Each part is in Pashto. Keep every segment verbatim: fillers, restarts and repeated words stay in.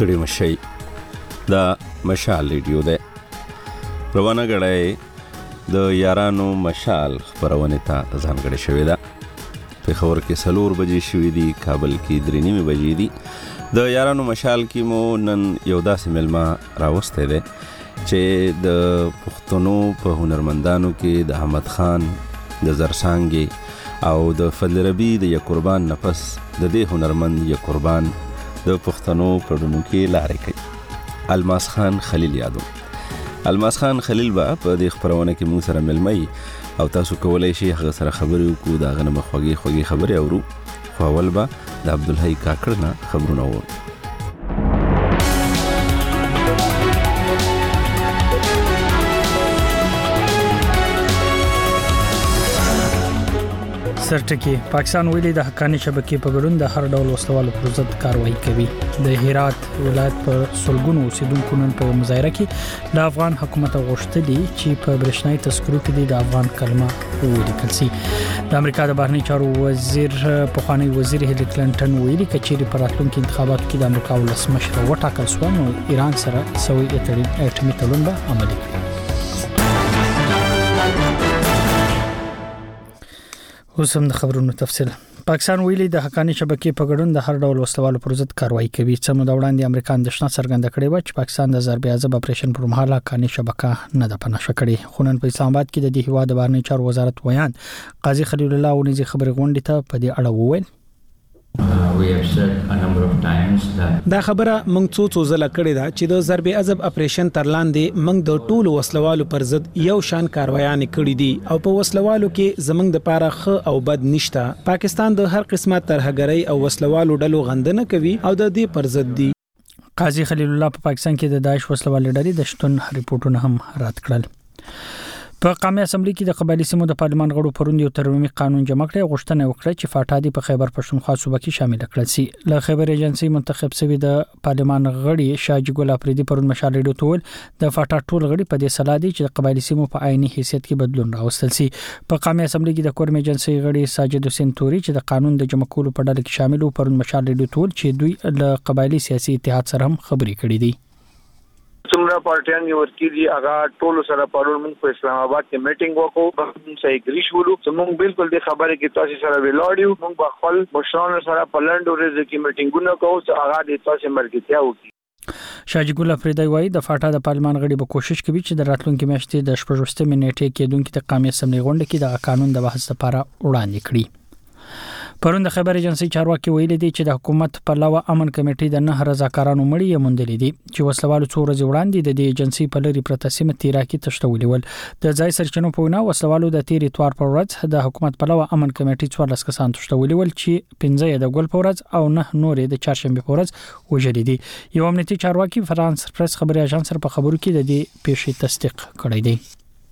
ستړي مشي دا مشال ریډیو ده. روانه غړای د یارانو مشال خبرونه ته ځانګړې شوې ده. پېښور کې سلور بجې شوې دي، کابل کې درې نیمې بجې دي. د یارانو مشال کې مو نن یو داسې ملما راوسته ده چې د پښتنو په هنرمندانو کې د احمد خان د زرسانګي او د فضل ربی د یک قربان نفس د دې هنرمند یک قربان د پښتنو په ډونو کې لارې کوي. الماس خان خلیل یادو. الماس خان خلیل با په دې خبرونه کې مو سره ملمي او تاسو کولای شئ هغه سره خبرې وکړو، دا غنه مخوږي خوږي خبرې اورو. خو اول با د عبدالحی کاکړ نه خبرونه وو. سرټکی پاکستان ویلي د حقانی شبکې په ګډون د هر ډول وسلوالو پر ضد کاروایی کوي. د هرات ولایت په سلګونو اوسیدونکو نن په مظاهره کې د افغان حکومت غوښتنې چې په برېښنايي تذکرو کې د افغان کلمه ولیکل شي. د امریکا د بهرنی چارو وزیر پخوانی وزیر هیلری کلینټن ویلي کچېری په راتلونکو انتخاباتو کې د امریکا ولسمشر وټاکل شو نو ایران سره سوي اټومي تړون به عملي کړي. اوس هم د خبرونو تفصیل. پاکستان ویلي د حقانی شبکې په ګډون د هر ډول وسلوالو پر ضد کاروایی کوي. څه مو د وړاندې امریکا اندېښنه څرګنده کړې و چې پاکستان د ضربې عذاب اپریشن پر مهال حقانی شبکه نه ده پناه کړې. خو نن په اسلام آباد کې د دې هیواد د بهرنی چارو وزارت ویان قاضي خلیل الله ونیزي خبرې غونډې ته په دې اړه وویل. دا خبره موږ څو څو ځله کړې ده چې د ضربې عذاب اپریشن تر لاندې موږ د ټولو وسلوالو پر ضد یو شان کاروایان کړې دي او په وسلوالو کې زموږ د پاره خ او بد نشته. پاکستان د هر قسمه ترهګرۍ او وسلوالو ډلو غندنه کوي او د دې پر ضد دي. قاضي خلیل الله په پاکستان کې د داعش وسلوال ډلې د شتون ریپورتونه هم رد کړل. په قومي اسمبلی کې د قبایلی سیمو د پارلمان غړو پروند یو ترمیم قانون جمع کړی. غوښتنه وکړه چې فاټا دی په خیبر پښتونخوا صوبه کې شامل کړل شي. له خیبر ایجنسی منتخب شوی د پارلمان غړي شاجي ګل افریدي پروند مشال ریډیو ټول د فاټا ټول غړي په دې سلا دي چې د قبایلی سیمو په عیني حیثیت کې بدلون راوستل شي. په قومي اسمبلی کې د کورم ایجنسی غړي ساجد حسین توري چې د قانون د جمع کولو په ډله کې شامل وو پروند مشال ریډیو ټول چې دوی له قبایلی سیاسي اتحاد سره هم خبرې کړې دي. څومره پارټیان یو ورکیږي هغه ټول سره پرون موږ په اسلام آباد کې میټینګ وکړو، موږ صحیح ګریش ولو چې موږ بالکل د خبرې کې تاسو سره ویلاړیو. موږ په خپل مشرانو سره په لنډو ورځو کې میټینګونه کوو چې هغه د تاسو مرګتیا وکړي. شاجي ګل افریدي وايي د فاټا د پارلمان غړي به کوشش کوي چې د راتلونکو میاشتې د شپږمې نیټې کې دونکو د قومي اسمبلی غونډه کې د قانون د بحث لپاره وړاندې کړي. پرون د خبر ایجنسی چارواکي ویلي دي چې د حکومت په لوا امن کمیټې د نه رضاکارانو مړي یې موندلې دي چې وسلوالو څو ورځې وړاندې د دې ایجنسی په لری پرته سیمه تیرا کې تشتولې ول. د ځای سرچینو په وینا وسلوالو د تیری اتوار پر ورځ د حکومت په لوا امن کمیټې څوارلس کسان تشتولې ول چې پنځه یې د ګل په ورځ او نه نورې د چهارشنبه په ورځ وژلې دي. یو امنیتي چارواکي فرانس پریس خبري اژانس سره په خبرو کې د دې پیښې تصدیق کړی دی.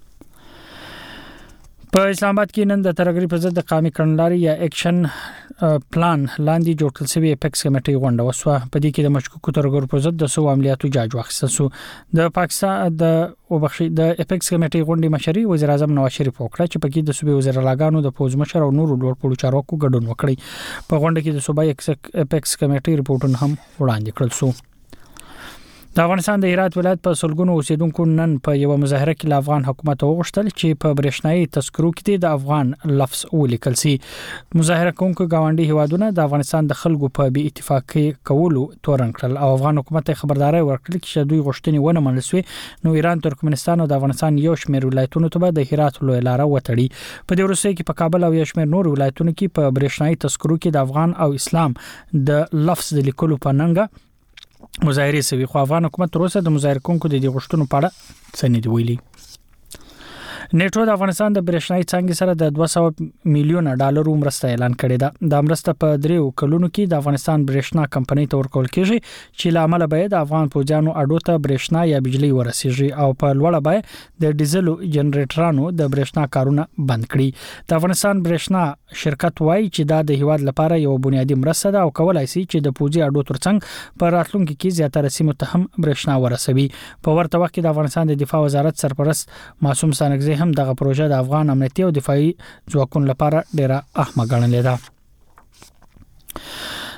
په اسلام آباد کې نن د ترګری پر ضد د قومي کړنلاري یا اکشن پلان لاندې جوړ کړل شوی اپیکس کمیټې غونډه وسوه. په دې کې د مشکوکو ترګرو پر ضد د سو عملیاتو جاج واخیستل شو. د پاکستان د وبخښي د اپیکس کمیټې غونډې مشري وزیر اعظم نواز شریف وکړه چې په کې د صوبې وزیر اعلیګانو د پوز مشر او نورو لوړپوړو چارواکو ګډون وکړي. په غونډه کې د صوبایي اپیکس کمیټې ریپورتونه هم وړاندې کړل شو. د افغانستان د هرات ولایت په سلګونو اوسیدونکو نن په یو مظاهره کې د افغان حکومت وغوښتل چې په برېښنايي تذکرو کې د افغان لفظ ولیکل شي. مظاهره کوونکو گاونډي هیوادونه د افغانستان د خلکو په بي اتفاقي کولو تورن کړل او افغان حکومت ته خبرداري ورکړه چې دوی غوښتنې ونه منل شوې نو ایران، ترکمنستان او د افغانستان یو شمېر ولایتونو ته د هرات لوی لار وتړي. په دې وروسته کې په کابل او یو شمېر نور ولایتونو کې په برېښنايي تذکرو کې د افغان او اسلام د لفظ د لیکلو په ننګه مظاهره سوي. خو افغان حکومت تر اوسه د مظاهره کوونکو د دې غوښتنو په اړه څه نه دی ویلي. نیټو د افغانستان د برېښنايي څانګې سره د دوه سوه میلیون ډالرو مرسته اعلان کړې ده. د مرسته په دریو کلونو کې د افغانستان برېښنا کمپنۍ ته ورکول کېږي چې له عمله به د افغان پوځیانو اډو ته برېښنا یا بجلی ورسیږي او په لوړه به د ډیزلو جنریټرانو د برېښنا کارونه بند کړي. د افغانستان برېښنا شرکت وایي چې دا د هیواد لپاره یو بنیادی مرسته ده او کولای شي چې د پوځي اډو ترڅنګ په راتلونکو کې زیاتره سیمو ته هم برېښنا ورسوي. په ورته وخت کې د افغانستان د دفاع وزارت سرپرست معصوم سانګزي هم دغه پروژه د افغان امنیتي او دفاعي ځواکونو لپاره ډیره اهمه ګڼلې ده.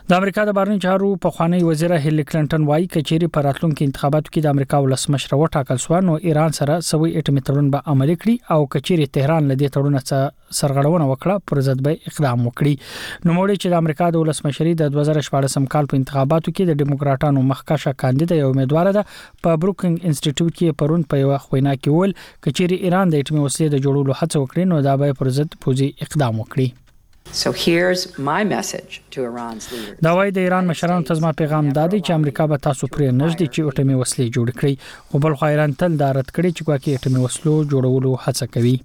د امریکا د بهرنی چارو پخوانی وزیر هیلری کلینټن وايي کچيري په راتلونکو انتخاباتو کې د امریکا ولسمشر وټاکل شو نو ایران سره سوي اټومي تړون به عملي کړي او کچيري تهران لدی تړون څخه سرغړونه وکړه پر ضد به اقدام وکړي نو موږ چې د امریکا د ولسمشري د دوه زره شپږ کال په انتخاباتو کې د ډیموکراټانو مخکشه کاندید یو امیدوار ده په بروکینګ انسټیټیوټ کې پرون په یو خوینا کې ول کچيري ایران د اټومي وسلې د جوړولو هڅه وکړي نو دا به پر ضد پوزي اقدام وکړي. So here's my message to Iran's leaders. دا وايي د ایران مشرانو ته زما پیغام دادی چې امریکا به تاسو پرې نږدې چې اټومي وسلې جوړ کړي خو بل خو ایران تل دا رد کړي چې کومه اټومي وسلو جوړولو هڅه کوي.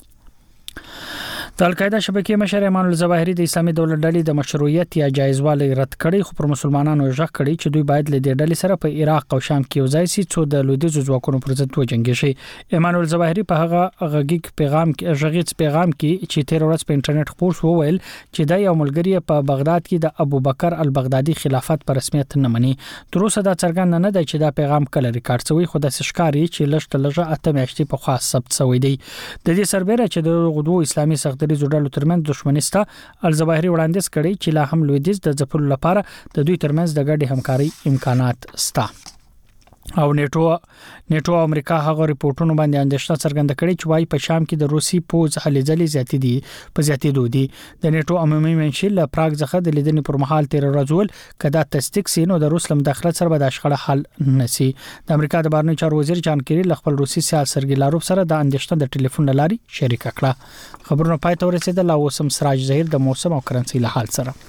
د القاعده شبکې مشر ایمان الظواهری د اسلامي دولت ډلې د مشروعیت یا جایزوالی رد کړي خو پر مسلمانانو ژغ کړي چې دوی باید له دې ډلې سره په عراق او شام کې وځي سي څو د لویدیځ ځواکونو پر ضد وجنګي شي. ایمان الظواهری په هغه غږیک پیغام کې غږیت پیغام کې چې تیر ورځ په انټرنیټ خپور شو ویل چې د یو ملګری په بغداد کې د ابوبکر البغدادي خلافت پر رسمیت نه مني. تر اوسه دا څرګند نه دی چې دا پیغام کله ریکارډ شوی خو د سشکاري چې لږ لږه اته میاشتې په خاص ثبت شوی دی. د دې سربېره چې د غدو اسلامي سختري جوړلو ترمن دښمنستا الظواهری وړاندیز کړي چې لا هم لویدیځ د ځپلو لپاره د دوی ترمنځ د ګډي همکاري امکانات شته. او نیټو نیټو امریکا هغه ریپورتونو باندې اندېښنه څرګنده کړې چې وايي په شام کې د روسي پوز هلې ځلې زیاتې دي په زیاتې دودي د نیټو عمومي منشل له پراګ څخه د لیدنې پر مهال تیر ورځول کدا تصدیق سینو د روس لم داخله سره به د شخړه حل نسی. د امریکا د بهرنی چارو وزیر جان کیری له خپل روسي سیال سرګي لاروف سره د اندېښنه د ټلیفون لاري شریک کړه. خبرونه پای ته ورسېدل او سم سراج ظهیر د موسم او کرنسي له حال سره.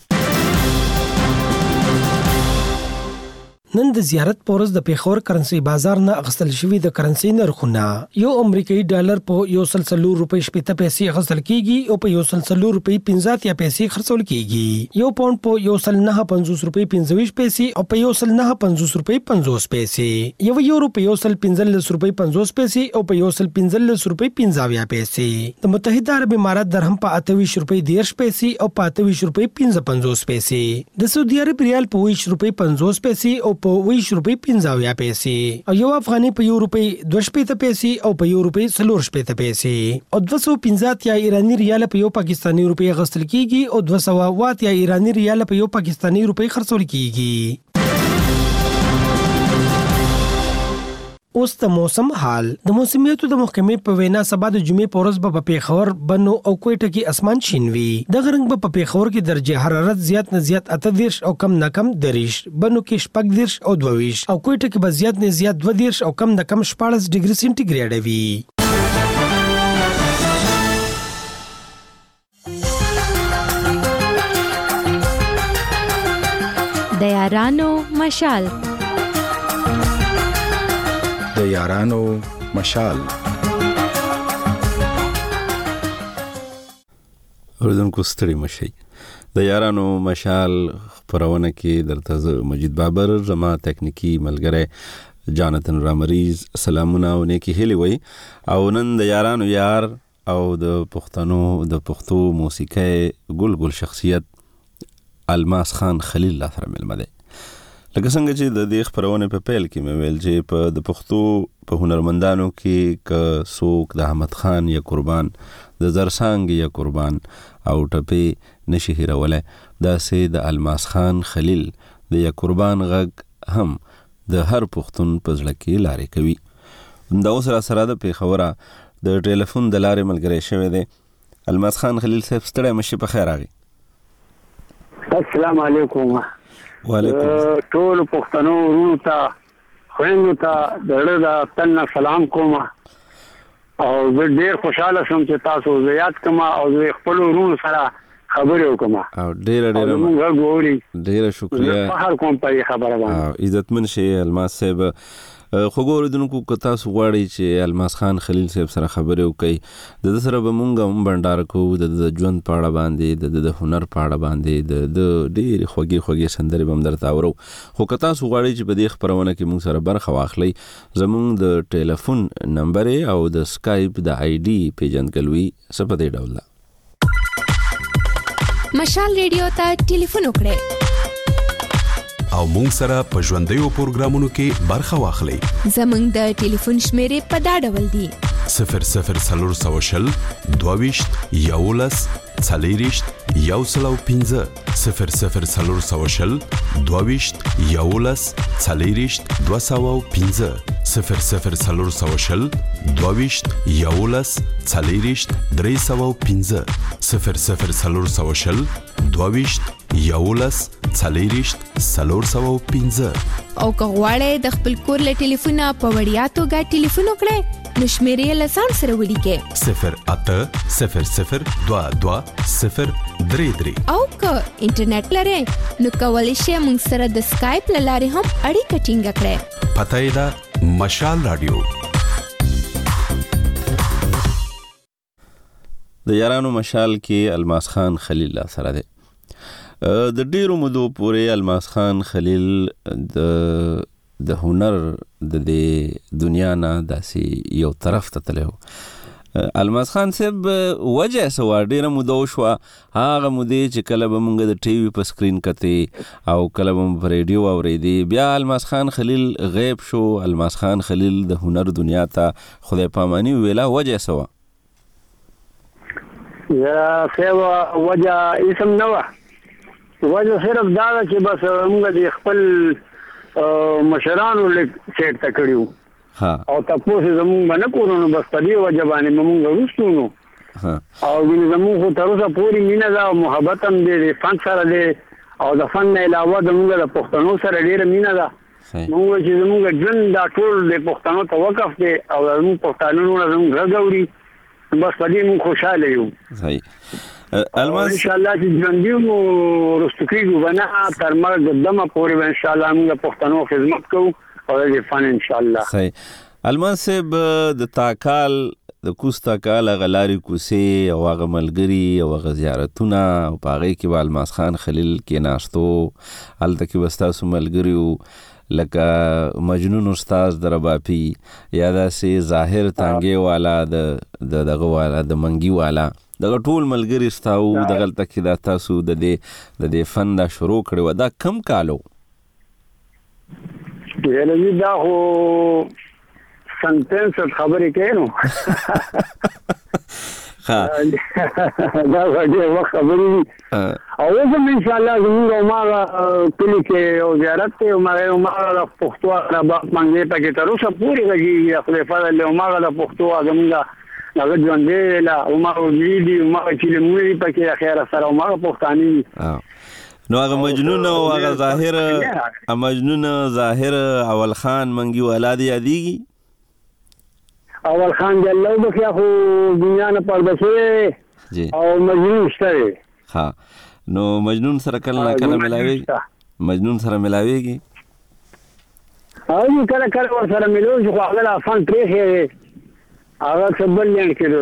نن د زیارت پورز د پیښور کرنسي بازار نه اغستل شوی د کرنسي نرخونه یو امریکایي ډالر په یو سل سلور روپۍ شپږ پیسې اغستل کیږي او په یو سل سلور روپۍ پنځه اتیا پیسې خرڅول کیږي. یو پاوند په یو سل نه پنځوس روپۍ پنځه پیسې او په یو سل نه پنځوس روپۍ پنځوس پیسې. یو یورو په یو سل پنځلس روپۍ پنځوس پیسې او په یو سل پنځلس روپۍ پنځه پیسې. د متحده عرب امارات درهم په اته ویشت روپۍ دیرش پیسې او په اته ویشت روپۍ پنځه پنځوس پیسې. د سعودي عرب ریال په ویشت روپۍ پنځوس پیسې او په ویشت روپۍ پنځه پیسې او یو افغاني په یو روپۍ دوه شپېته پیسې او په یو روپۍ څلور شپېته پیسې او دوه سوه پنځه اتیا ایراني ریال په یو پاکستاني روپۍ اخیستل کیږي او دوه سوه اوه اتیا ایراني ریال په یو پاکستاني روپۍ خرڅول کیږي. اوس د موسم حال د موسمیاتو د محکمې په وینا سبا د جمعې په ورځ به په پیښور بنو او کوټه کې اسمان شین وي. د غرنګ به په پیښور کې درجه حرارت زیات نه زیات اته دیرش او کم نه کم دریش، بنو کې شپږ دیرش او دوه ویشت او کوټه کې به زیات نه زیات دوه دیرش او کم نه کم شپاړس ډیګري سنټیګریډ وي. د یارانو مشال د یارانو مشال اوریدونکو ستړي مشي. د یارانو مشال خبرونه کې درته زه مجید بابر زما تکنیکی ملګری جانتن رامریز سلامونه او نیکی هلي وي. او نن د یارانو یار او د پښتنو د پښتو موسیقي ګل ګل شخصیت الماس خان خلیل الله سره ملمه ده. لکه څنګه چې د دې خبرونه په پیل کې مې ویل چې په د پښتو په هنرمندانو کې ک سوک د احمد خان یا قربان د زرسانګ یا قربان او ټپې نشي هیرولای دا سه د الماس خان خلیل د یا قربان غږ هم د هر پښتون په ځل کې لارې کوي. دا اوس را سره د پیښوره د ټلیفون د لارې ملګری شوی دی. الماس خان خلیل صاحب ستړی مشي په خیر راغی. السلام علیکم. وعلیکم ټول پښتنو ورونو ته خویندو ته د زړه تن سلام کوم او زه ډېر خوشاله شوم چې تاسو زه یاد کوم او زه خپل ورونو سره خبرې وکم او ډېر ډېر موږ ګوري ډېر شکریا فخر کوم په خبره باندې عزتمن شي الماس صاحب. خو ګوردونکو که تاسو غواړئ چې الماس خان خلیل صاحب سره خبرې وکړئ د سره به مونږ هم بندار کوو د ژوند په اړه باندې د د هنر په اړه باندې د ډېرې خوږې خوږې سندرې به هم درته اورو. خو که تاسو غواړئ چې په دې خپرونه کې مونږ سره برخه واخلئ زمونږ د ټلیفون نمبر او د سکایپ د آی ډي پیژندګلوي څه په دې ډول ده. مشال ریډیو ته ټلیفون وکړئ او مونږ سره په ژوندیو پروګرامونو کې برخه واخلئ. زمونږ د ټلیفون شمیرې په دا ډول دي صفر صفر څلور سوه شل دوه ویشت یولس څلېرویشت یو سل او پنځه صفر صفر څلور سوه شل دوه ویشت یولس څلېرویشت دوه سوه او پنځه صفر صفر څلور سوه شل دوه ویشت یولس څلېرویشت درې سوه او پنځه صفر صفر څلور سوه شل دوه ویشت یولس څلېرویشت څلور سوه او پنځه او که غواړئ د خپل کور له ټلیفونه په وړیا توګه ټلیفون وکړئ نو شمیرې له ځان سره ولیکئ صفر اته صفر صفر دوه دوه صفر درې درې او که انټرنیټ لرئ نو کولی شئ موږ سره د سکایپ له لارې هم اړیکه ټینګه کړئ. پته یې ده مشال راډیو. د یارانو مشال کې الماس خان خلیل سره دی. د ډیرو مودو پورې الماس خان خلیل د د هنر د دې دنیا نه داسې یو طرف ته تللی و. الماس خان صاحب وجه څه وه؟ ډېره موده وشوه هغه مودې چې کله به مونږ د ټي وي په سکرین کتې او کله به مو په ریډیو اورېدې، بیا الماس خان خلیل غیب شو. الماس خان خلیل د هنر دنیا ته خدای پاماني ویله، وجه څه وه؟ یا څه وجه اسم نه وه، وجه صرف دا ده چې بس مونږ د خپل مشرانو لږ چیټ ته کړي وو او تاسو زموږ باندې کورو نو بس په دې وجه باندې موږ وروستو نو او زموږ خو تر اوسه پورې مینه ده او محبت هم د فن سره دی او د فن نه علاوه زموږ د پښتنو سره ډېره مینه ده. موږ چې زموږ ژوند دا ټول د پښتنو ته وقف دی او زموږ پښتانه نه زموږ غږ اوري، بس په دې موږ خوشاله یو. صحیح. الماس ان شاء الله چې ژوندي مو وروستو کېږو به نه تر مرګ دمه پورې به ان شاء الله موږ پښتنو خدمت کوو او د فن ان شاء الله. صحیح. الماس صاحب د تاکال د کوس تاکال هغه لارې کوڅې او هغه ملګري او هغه زیارتونه او په هغې کې به الماس خان خلیل کېناستو، هلته کې به ستاسو ملګري وو لکه مجنون استاز د رباپي یا داسې ظاهر تانګې والا د دغه والا د منګي والا، دغه ټول ملګري ستاو دغلته کې دا تاسو د دې د دې فن دا شروع کړی و. دا کم کال و؟ یعنې دا خو سنټنس خبرې کوي نو دا ډېر وخت خبرې دي او اوس هم انشاءالله زموږ هماغه کلي کې یو زیارت دی، هماغه د پښتو رباب منګي پکې تر اوسه پورې غږېږي. خدای فضل دی هماغه د پښتو زموږ هغه ژوندی له هماغه وجلي دي، هماغه چیلمونې دي پکې اخیره سره هماغه پښتانه دي. نو هغه مجنون او هغه ظاهر مجنون ظاهر اول خان منګي والا دی یادېږي؟ اول خان دی الله وبخښي خو دنیا نه پرده شوی او مجنون شته دی. ها نو مجنون سره کله نه کله ملاویږي؟ مجنون سره ملاویږي؟ او کله کله ورسره ملوږي خو هغه لا فن پرېښی هغه څه بل لینډ کې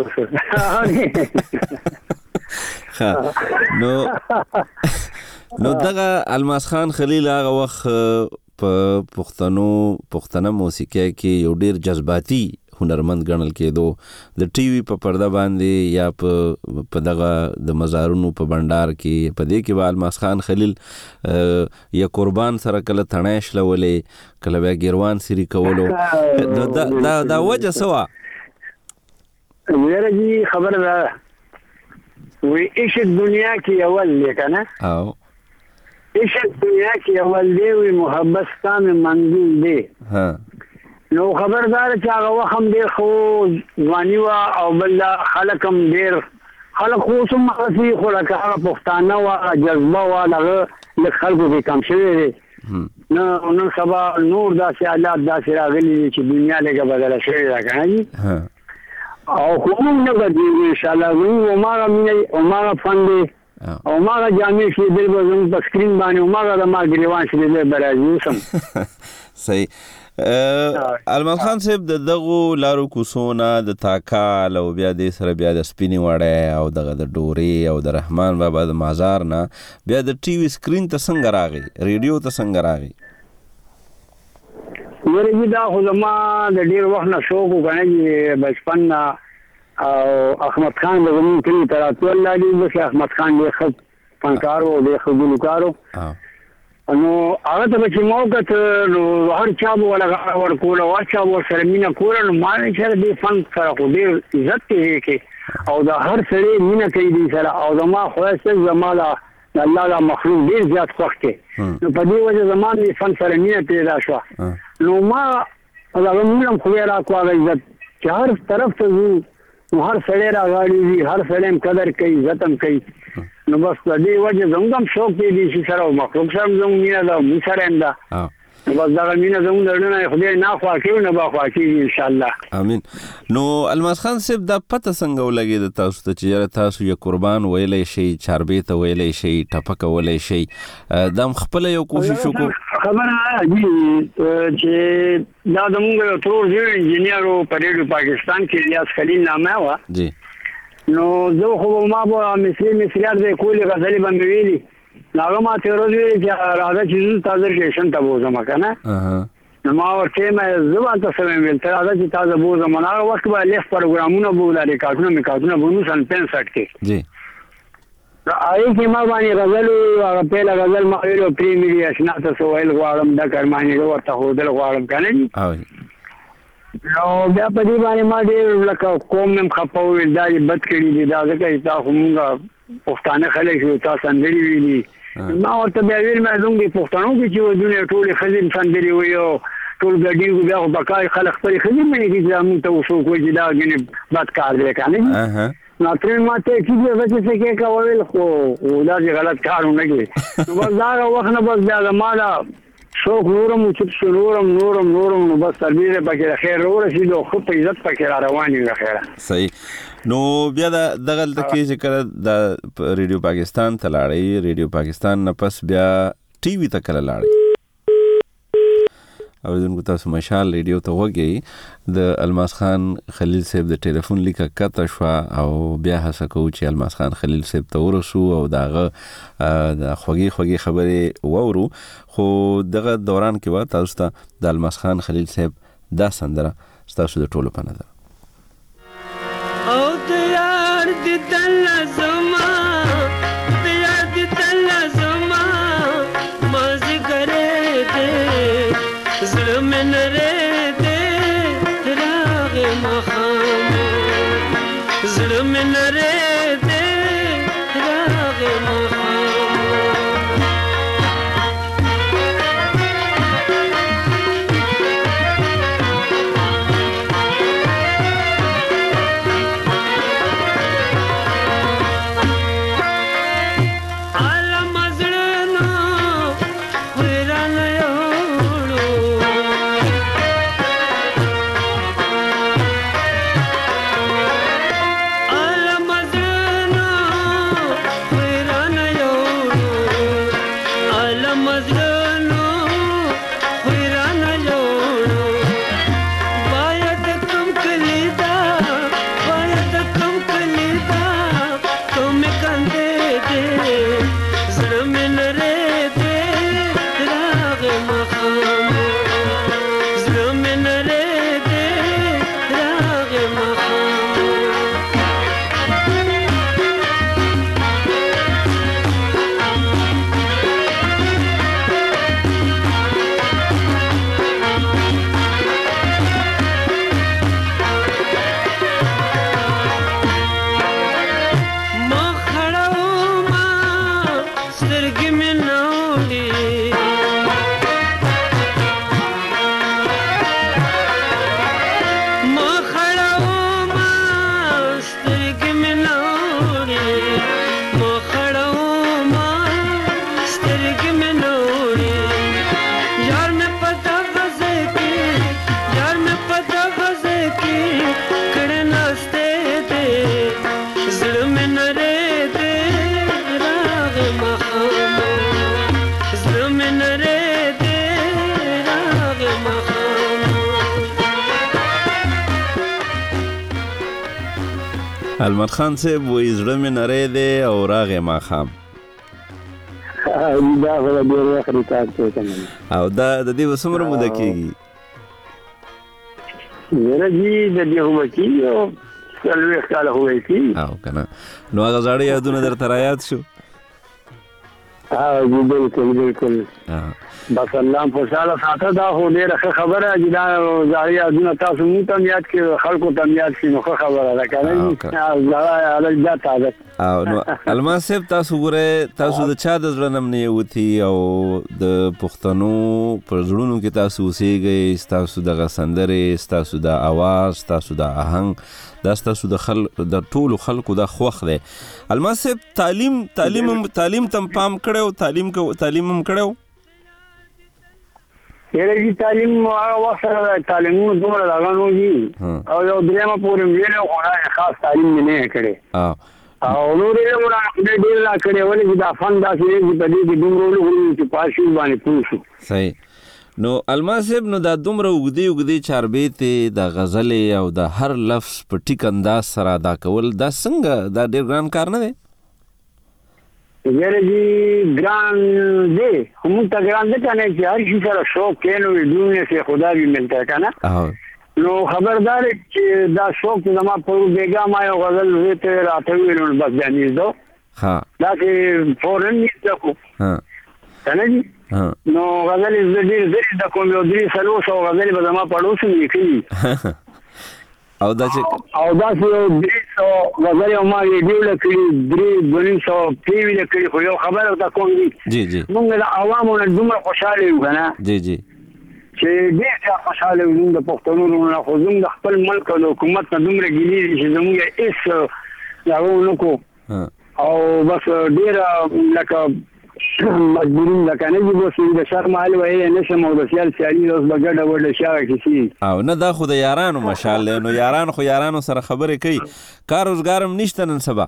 نو نو دغه الماس خان خلیل هغه وخت په پښتنو پښتنه موسیقۍ کې یو ډېر جذباتي هنرمند ګڼل کېدو. د ټي وي په پرده باندې یا په په دغه د مزارونو په بنډار کې په دې کې به الماس خان خلیل یا قربان سره کله تڼۍ شلولې کله بیا ګیروان سری کولو. دا دا وجه څه وه؟ میرا جی خبر دا وی عشق دنیا کی اول دی کنه او عشق دنیا کی اول دی وی محبت ستا میں منزل دی. ها نو خبردار چې هغه وخت هم ډېر خو ځواني وه او بل خلک هم ډېر خلک خو اوس هم هغسې خو لکه هغه پښتانه وه جذبه وه هغه لږ خلکو کې کم شوی دی. نه نن سبا نور داسې حالات داسې راغلي دي چې دنیا لږه بدله شوې ده که نه جي او خو موږ نه بدلېږو انشاءالله. زموږ هماغه مینه هماغه فن دی او هماغه جامې شلېدل به زموږ په سکرین باندې هماغه د ما ګریوان شلېدل به راځي اوس هم. صحیح. الماس خان صاحب د دغو لارو کوڅو نه د تاکال او بیا دې سره بیا د سپینې وړی او دغه د ډورې او د رحمان بابا د مازار نه بیا د ټي وي سکرین ته څنګه راغی، ریډیو ته څنګه راغی؟ مېرې جي دا خو زما د ډېر وخت نه شوق و که نه جي بچپن نه او احمد خان به زموږ کلي ته راتلل لا دي بس احمد خان ډېر ښه فنکار و ډېر ښه ګلوکار و نو هغه ته چې موقت نو هر چا ولا ور کول او چا ور سره مینا کول نو ما چې دې فن سره خو ډیر عزت کې او دا هر سره مینا کوي دې سره او زما خو څه زماله الله دا مخلوق ډیر زیات خوښ کې نو په دې وجه زمانه فن سره مینا پیدا شو نو ما هغه موږ خو را کوه عزت چې هر طرف ته نو هر سړی راغاړي وي هر سړی قدر کوي عزت هم کوي نو بس د دې وجه زموږ هم شوق دی چې سره مخلوق سره زموږ مینه ده موږ سره هم ده نو بس دغه مینه زموږ درنه خدای نه خوا کوي نه به خوا کېږي انشاءالله امین. نو الماس خان صاحب دا پته څنګه ولګېده تاسو ته چې یاره تاسو یو قربان ویلی شئ چاربې ته ویلی شئ ټپه کولی شئ دا هم خپله یو کوشش وکړو خبره دي چې دا زموږ یو تور زیړ انجینیر و په ریډیو پاکستان کې ریاض خلیل نامه وه جی نو زه خو ما به مثلي مثلیات به کولې غزلې به مې ویلي نو هغه ما ته ورځ ویلې چې راځه چې زه تا زر سټیشن ته بوځم که نه نو ما ورته وایم زه به هلته څه ویم ویل ته راځه چې تا زه بوځم نو هغه وخت به لیف پروګرامونه به وله ریکارډونه مې کارډونه به ونیو سن پنسټ کې جی هغې کې ما باندې غزل هغه پیله غزل ما ویلو پرې مې دي اشنا ته څه ویل غواړم دا کرمانې زه ورته ښودل غواړم که نه نو بیا په دې باندې ما ډېر لکه قوم مې هم خفه وویل دا یې بد کړي دي دا ځکه چې تا خو مونږ پښتانه خلک یو تا سندرې ویلي ما ورته بیا ویل مې زموږ د پښتنو کې چې ودونه ټولې ښځې سندرې ویلي او ټول ګډېږو بیا خو بقا خلک خپلې ښځې منې کړي چې مونږ ته وڅوک وایي چې دا ګنې بد کار دی که نه نو ترې ما ته چې زه چې څه کې کا وویل خو دا چې غلط کار ونه کړي نو بس دا هغه وخت نه بس بیا زما دا شوق نورم چې شو نورم نورم نورم نو بس تربیه پکې د خیر ورسېدو خو په عزت پکې را روان یو خیره صحیح. نو بیا د دغه تکي چې کړه د ریډیو پاکستان ته لاړې ریډیو پاکستان نه پس بیا ټي وي ته کله لاړې او دغه تاسو مشال ریډیو ته وګي د الماس خان خلیل صاحب د ټلیفون لیکه کته شو او بیا هڅه کوو چې الماس خان خلیل صاحب ته ورسو او داغه د خوږی خوږی خبرې وورو خو دغه دوران کې وا تاسو ته د الماس خان خلیل صاحب دا سندره تاسو د ټولو په نظر او تیار دي دل زما تیار دي دل زما مازه کرے دے زړه مې نره دې راغې مخام زړه مې نره دې راغې مخام الماس خان صاحب وایي زړه مې نری دی او راغې ماښام دا خو د ډېر وخت ریکارډ دی که نه او دا د دې به څومره موده کېږي یاره جي د دې خو به کېږي او څلوېښت کاله خو به یې کېږي او که نه نو هغه زاړه یادونه درته رایاد شو ها بالکل بالکل بس الله په شاله ساته دا خو ډیره خبره چې دا ځای ازونه تاسو مو ته یاد کې خلکو ته یاد کې نو خبره ده کنه دا دا تاسو او نو الماس صاحب تاسو ګوره تاسو د چا د ځړنم نه وتی او د پښتنو پر ځړونو کې تاسو اوسېږئ تاسو د غسندره تاسو د आवाज تاسو د آهنګ دا تاسو د خل د ټولو خلکو د خوخ دی الماس صاحب تعلیم تعلیم تعلیم تم پام کړو تعلیم کو تعلیم هم کړو یره چې تعلیم هغه وخت سره تعلیمونه دومره لګانو دي او یو درېمه پورې ویلو خو خاص تعلیم نه کړي او نور یې موږ د ډیر لا کړي ولې چې دا فن دا چې په دې کې دومره ولې چې پاشي باندې پوښو صحیح نو الماس صاحب نو دا دومره وګدي وګدي چاربېته د غزل او د هر لفظ په ټیک انداز سره ادا کول دا څنګه دا ډیر ګران کار نه دی یاره جی ګران دی هم ته ګران دی کنه چې هر شي سره شوق کینو دنیا سے خدا بھی ملتا ہے کنه نو خبردار چې دا شوق زما په بیگا ما یو غزل وته راته ویلو بس باندې دو ها دا چې فورن نیته کو ها کنه جی نو غزل دې دې د کوم یو درې سلو سو غزل به زما پړوس نه کړي او دا چې او دا چې درې سو غزل ما یې دیول کړي درې بنین سو پیوی کړي خو یو خبره تا کوم دي جی جی موږ د عوامو نه دومره خوشاله یو کنه جی جی چې ډېر خوشاله یو د پښتنو نه خو زموږ د خپل ملک او حکومت نه دومره ګیلې دي چې زموږ هیڅ یاو نو کو او بس ډېر لکه مجبورین لکه نه دي بس د شرم حال وایي نه سم او د سیال سیالي اوس بغډ وډ شاوه کیسي او نه دا خو د یارانو ماشاءالله نو یاران خو یارانو سره خبرې کوي کار روزګارم نشته نن سبا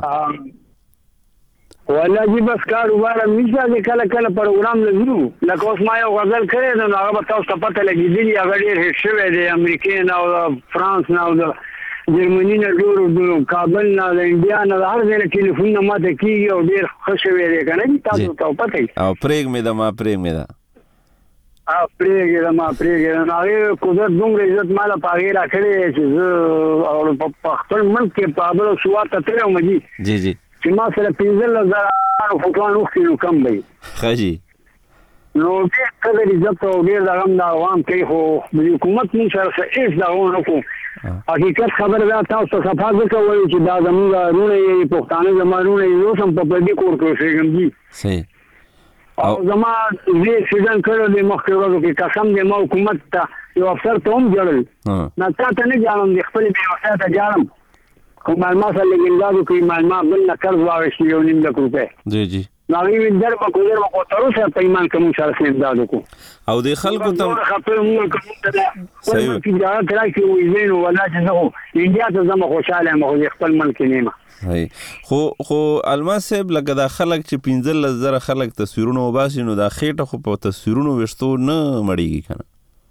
والله جی بس کاروبار نشته چې کله کله پروګرام لګرو لکه اوس ما یو غزل کړی نو هغه به تاسو ته پته لګېدلی هغه ډېر هیټ شوی دی امریکې نه او فرانس نه او د جرمني نه ډېرو د کابل نه د انډیا نه هر ځای نه ټلیفونونه ماته کېږي او ډېر ښه شوی دی که نه تاسو ته پته وي او پرېږ مې ده ما پرېږ مې ده پرېږې ده ما پرېږې ده نو هغې قدرت دومره عزت ما له په هغې را کړی دی چې زه په خپل ملک کې په ابل او سوات ته تللی وم جي جی جی چې ما سره پنځلس زره فوټوان اوښتي نو کم به وي ښه جي نو ډېر قدر عزت او ډېر دغه هم د عوام کوي خو د حکومت مونږ سره څه هېڅ دغه ونه کړو حقیقت خبره دا تاسو ته صفا ځکه وایو چې دا زموږ وروڼه یې پښتانه زما وروڼه یې اوس هم په پردي کور کې اوسېږم جي صحیح او زما زه اکسیډنټ کړی دی مخکې ورځو کې قسم دی ما حکومت ته یو افسر ته هم ژړل نه تا ته نه ژاړم د خپلې بېوسۍ ته ژاړم خو معلوما سره لږ امداد وکړي معلوما بل نه قرض واخېستي یو نیم لک روپۍ جی جی نو هغې وي در به کو در به کو تر اوسه په ایمان که مونږ سره څه امداد وکړو او د خلکو ته خپل مونږ که مونږ ته د خپل ملک اجازت راکړي وایي نو والله چې زه خو انډیا ته ځم خوشحاله یم خو د خپل ملک کې نه یم خو خو الماس صاحب لکه دا خلک چې پنځلس زره خلک تصویرونه وباسي نو دا خېټه خو په تصویرونو ویشتو نه مړېږي که نه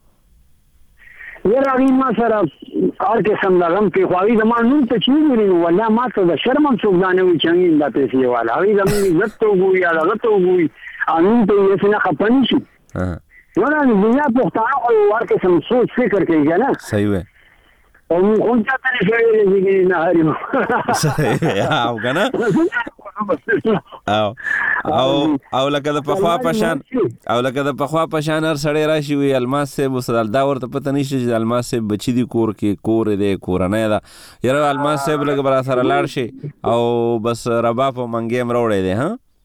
یاره هغوی ما سره هر قسم دغه هم کوي خو هغوی زما نوم ته چې وګوري نو والله ما ته د شرم هم څوک دا نه وایي چې هغوی دا پیسې والا هغوی زموږ عزت ته وګوري یا دغه ته وګوري او نوم ته یې هسې نه خفه نه شي یاره د دنیا پښتانه خو هر قسم سوچ فکر کوي که نه صحیح وی او مونږ خو چاته نه شوی ویلی چې نه هر یم صحیح او که نه او او او لکه د پخوا پشان او لکه د پخوا پشان هر سړی راشي وي الماس صاحب اوس دا ورته پته نشته چې الماس صاحب بچي دي کور کې کور دی کورنۍ ده یاره الماس صاحب لږ به راسره لاړ شي او بس رباب او منګی هم راوړی دی ها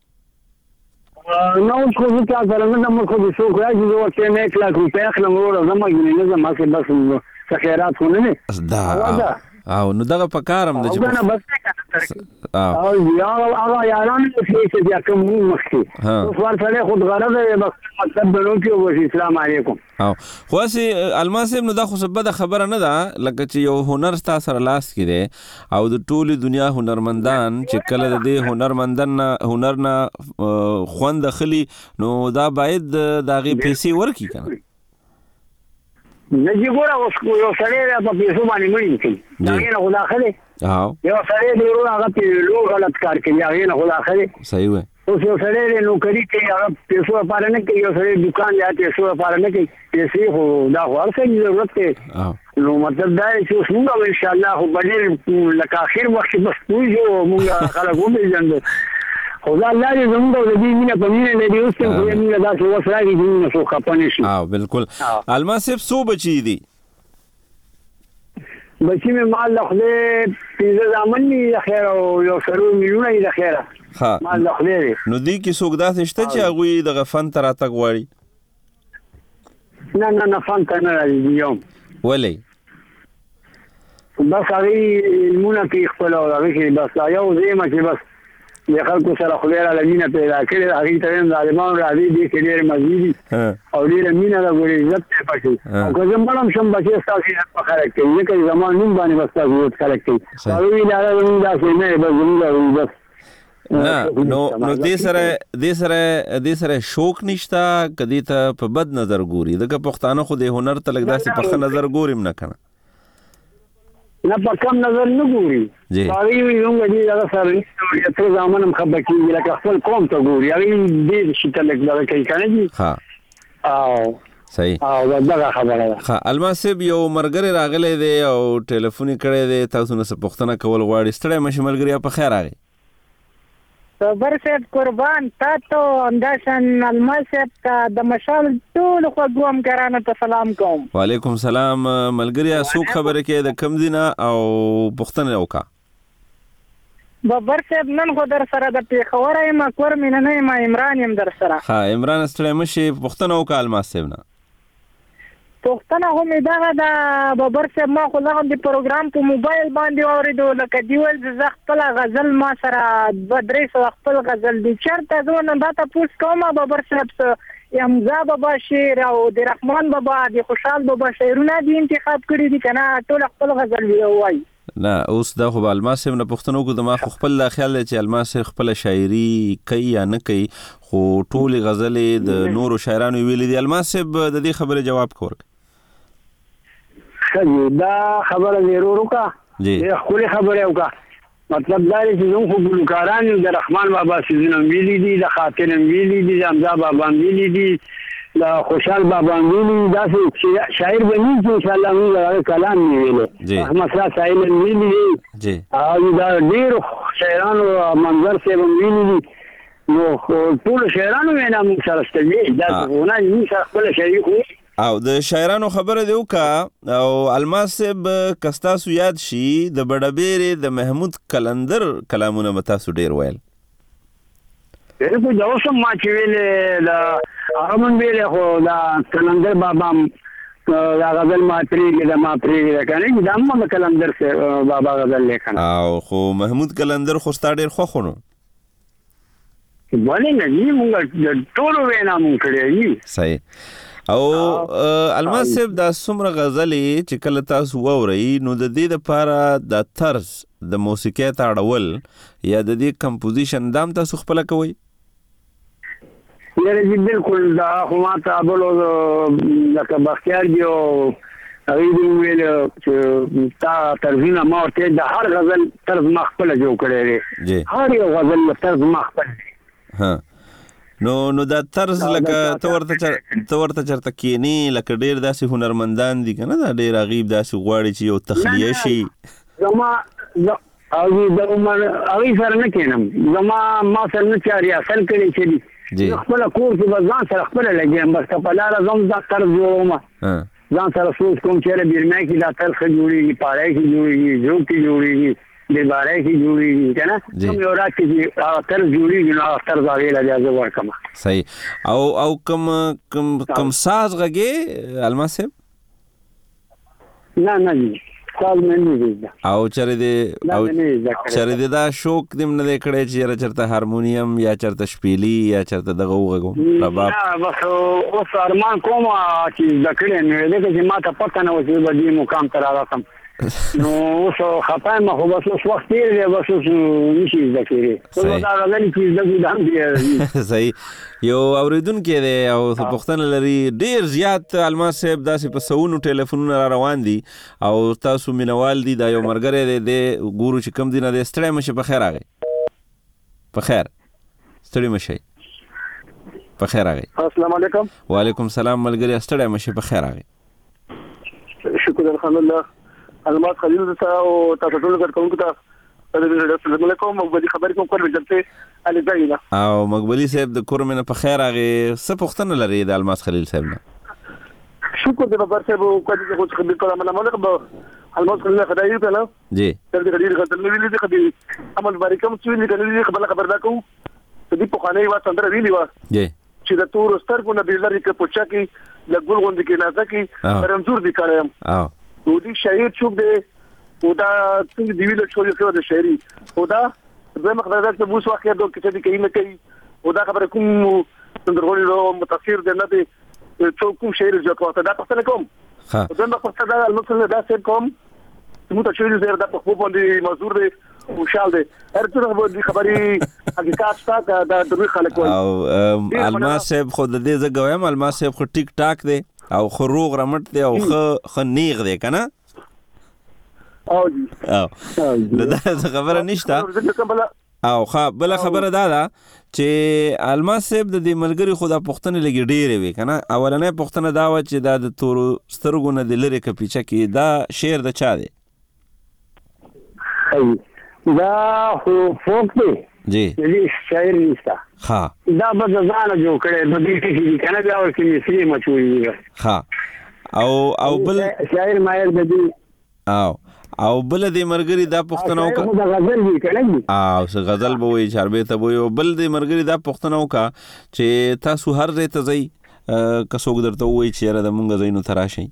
نه اوس خو زه چا سره نه ځم خو د څوک راشي زه ورته یم ایک لاک روپۍ اخلم وروړه ځم ګینې نه ځم هسې بس څه خیرات خو نه دی دا او نو دغه په کار هم ده چې او هغه یاران چې بیا کوم مخکې اوس ورسره خود غرض دی بس مطلب بنو کې وشي السلام علیکم او خو هسې الماس صاحب نو دا خو څه بده خبره نه ده لکه چې یو هنر ستا سره لاس کې دی او د ټولې دنیا هنرمندان چې کله د دې هنرمندان نه هنر نه خوند اخلي نو دا باید د هغې پیسې ورکړي که نه نه چې ګوره اوس یو سړی دی په پیسو باندې مړي کوي د هغې نه خو دا ښه دی یو سړی دی ورو هغه پیلو غلط کار کوي هغې نه خو دا ښه دی صحیح وی اوس یو سړی دی نوکري کوي هغه پیسو لپاره نه کوي یو سړی دوکان دی پیسو لپاره نه کوي پیسې خو دا خو هر څه ضرورت دی نو مطلب دا دی چې اوس مونږ به انشاءالله خو به ډېر لکه اخر وخت کې بس پوه شو مونږ خلک وپېژندو خدا الله دې زموږ د دې مینه په مینه لري اوس ته خو مینه داسې وسراږي چې نه څو خپنه شي. اه بالکل. الماس صاحب څو بچي دي؟ بچي مې مال له خدای پنځه زامن دي د خیر او یو څلور میلیونه دي د خیره. ها مال له خدای دی. نو دې کې څوک داسې شته چې هغوی دغه فن ته راتګ غواړي؟ نه نه نه فن ته نه راځي یوم. ولې؟ بس هغې علمونه کوي خپله او هغې کې بس دا یو ځای یم چې بس د خلکو سره خدای راله مینه پیدا کړې ده هغې ته وایم ظالمان راځي دې کې ډېرې مزې دي او ډېره مینه ده ګورې عزت دی پکې او که زه مړ هم شم بچې ستاسو عزت په خلک کوي ځکه چې زما نوم باندې به ستاسو عزت خلک کوي هغوی ویل هغه زموږ داسې نه دی بس زموږ هغوی بس نه نو نو دې سره دې سره دې سره شوق نشته که دې ته په بد نظر ګوري ځکه پښتانه خو د هنر ته لږ داسې په ښه نظر ګوري هم نه که نه نه په کم نظر نه ګوري هغوی وایي زموږ دې دغه سره یتره زامن هم خفه کېږي لکه خپل قوم ته ګوري هغوی دې شي ته لږ دغه کوي که نه دي او صحیح او دغه خبره ده. ښه الماس صاحب یو ملګری راغلی دی او ټلیفون یې کړی دی تاسو نه څه پوښتنه کول غواړي ستړی مه شي ملګري په خیر راغی صبر صاحب قربان تا ته همداشان الماس صاحب ته د مشال ټولو خوږو همکارانو ته سلام کوم. وعلیکم سلام ملګريه څوک خبرې کوي د کوم ځای نه او پوښتنه وکړه؟ ببر صاحب نن خو در سره د پېښوره یم کور مې نه یم عمران یم در سره. ښه عمران ستړی مه شي پوښتنه وکړه الماس صاحب نه. پوښتنه خو مې دغه د ببر صاحب ما خو دغه د پروګرام په موبایل باندې واورېدو لکه دې ویل زه خپله غزل ما سره دوه درې سوه خپل غزل دي چېرته زه نن دا تپوس کوم ببر صاحب څه حمزه بابا شعر او د رحمان بابا د خوشحال بابا شعرونه دي انتخاب کړي دي که نه ټول خپل غزل وایي؟ نه اوس دا خو به الماس صاحب نه پوښتنه وکړو د ما خو خپل دا خیال دی چې الماس صاحب خپله شاعري کوي یا نه کوي خو ټولې غزلې د نورو شاعرانو ویلي دي. الماس صاحب د دې خبرې جواب که ورکړي؟ دا خبره دې ورور وکړه ډېره ښکلې خبره وکړه مطلب دا دی چې زموږ خو ګلوکاران یو د رحمان بابا څیزونه هم ویلي دي د خاطر هم ویلي دي د حمزه بابا هم ویلي دي د خوشحال بابا هم ویلي دي داسې شاعر به نه چې انشاءالله موږ د هغه کلام مې ویلی احمد شاه ساحل هم ویلي دي او دا ډېرو شاعرانو منظر صاحب هم ویلي دي نو ټولو شاعرانو وینا موږ سره شته دي داسې خو نه موږ سره خپله شاعري خو او د شاعرانو خبره دی وکړه او الماس صاحب که ستاسو یاد شي د بډبېرې د محمود قلندر کلامونه به تاسو ډېر ویل. بالکل دا اوس هم ما چې ویلې د هغه هم ویلې خو د قلندر بابا هم دا غزل ما پرېږدي ده ما پرېږدي ده که نه دا هم د قلندر بابا غزل دی که نه او خو محمود قلندر خو ستا ډېر خوښ و نو ولې نه دي مونږ د ټولو وینا مونږ کړې دي. صحیح. او الماس صاحب دا څومره غزلې چې کله تاسو واورئ نو د دې دپاره د طرز د موسیقۍ ته اړول یا د دې کمپوزیشن دا هم تاسو خپله کوئ؟ یاره جي بالکل دا خو ما ته بلو لکه بختیار دي او هغوی دې وویل چې تا طرزونه ما ورته د هر غزل طرز ما خپله جوړ کړی دی هر یو غزل طرز ما خپل دی. نو نو دا طرز لکه ته ورته ته ورته چېرته کښېنې لکه ډېر داسې هنرمندان دي که نه دا ډېر عغیب داسې غواړي چې یو تخلیه شي زما هغوی د عمر هغوی سره نه کښېنم زما ما سره نه چا ریاسل کړی چې دي زه خپله کور کې به ځان سره خپله لګېږم بس که په لاره ځم دا طرز جوړومه ځان سره سوچ کوم چېرې بیرمۍ کې دا طرز ښه جوړېږي پاړی کې جوړېږي ژوب کې جوړېږي دربارۍ کې جوړېږي که نه کوم یو راز کې چې هغه طرز جوړېږي نو هغه طرز هغې له بیا زه ورکړم. صحیح. او او کوم کوم کوم ساز غږې الماس صاحب؟ نه نه جي ساز مې نه دی زده او چېرې دې او چېرې دې دا شوق دې هم نه دی کړی چې یاره چېرته هارمونیم یا چېرته شپیلي یا چېرته دغه وغږوم رباب؟ نه بس اوس ارمان کوم چې زده کړی مې ځکه چې ما ته پته نه وه چې به دې مقام ته رارسم نو اوس خفه یم خو بس اوس وخت تېر دی بس اوس نشي زده کېدی اوس دا غزلې چې زده کړي دا هم ډېر صحیح. یو اورېدونکی دی او پوښتنه لري ډېر زیات الماس صاحب داسې په سوونو ټلیفونونه را روان دي او تاسو مینوال دي دا یو ملګری دی دی ګورو چې کوم دی نه دی ستړی مه شي په خیر راغی په خیر ستړي مه شئ په خیر راغی. السلام علیکم. وعلیکم سلام ملګری ستړی مه شي په خیر راغی. شکر الحمدلله. الماس خلیل ته او تاسو ټول ګډ کوونکو ته السلام علیکم مقبلي خبرې کوم کول جلسه علي ځاینا او مقبلي صاحب د کورمنه په خیر هغه څه پوښتنه لري د الماس خلیل صاحب نه شکر دې بابا صاحب کوم چې خو خبرې کوم نه مله به الماس خلیل خدای ته نه جی تر دې غیر غتل نه ویلې خبرې عمل باندې کوم څه ویلې کنه خبره خبر دا کوم دې په خانه یو څنګه ویلې و جی چې د تور سترګو نه بلری کې پوچا کې لګول غوندې کې نازه کې پرمزور دي کړم او نو دې شاعر چوب دې ودا څنګه دی ویل چې یو د شاعري ودا د مقدار د بوس واقع د کته دي کې نه کوي ودا خبر کوم څنګه له متاثر دي نه دي څو کوم شاعر جوړ کړه دا پښتنه کوم ها دا د پښتنه د المسل دا سید کوم موږ ته چې زیر د په باندې مزور دي وشال دي هرڅه د خبري حقیقت تا د دوی خلک وایي او الماس صاحب خو د دې زګویم الماس صاحب خو ټیک ټاک دی او خو روغ رمټ دی او خو خنیغ دی کنه او جی او دا خبره نشته او خا بل خبره دا ده چې الماس صاحب د دې ملګری خو دا پښتنه لګي ډېرې وي کنه اولنې پښتنه دا و چې دا د تور سترګو نه د لری کپیچه کې دا شعر د چا دی دا خو فوق دی جی دې شاعر نشته ها دا به ځان جوړ کړي د دې کې کنه بیا ورته مصری مچوي ها او او بل شاعر مایر د دې او او بل دې مرګري دا پښتنه وکړه دا غزل وی کړي او څه غزل به وي چاربه ته وي بل دې مرګري دا پښتنه وکړه چې تاسو هر ځای ته ځئ کڅوګ درته وایي چې را د مونږ زینو تراشي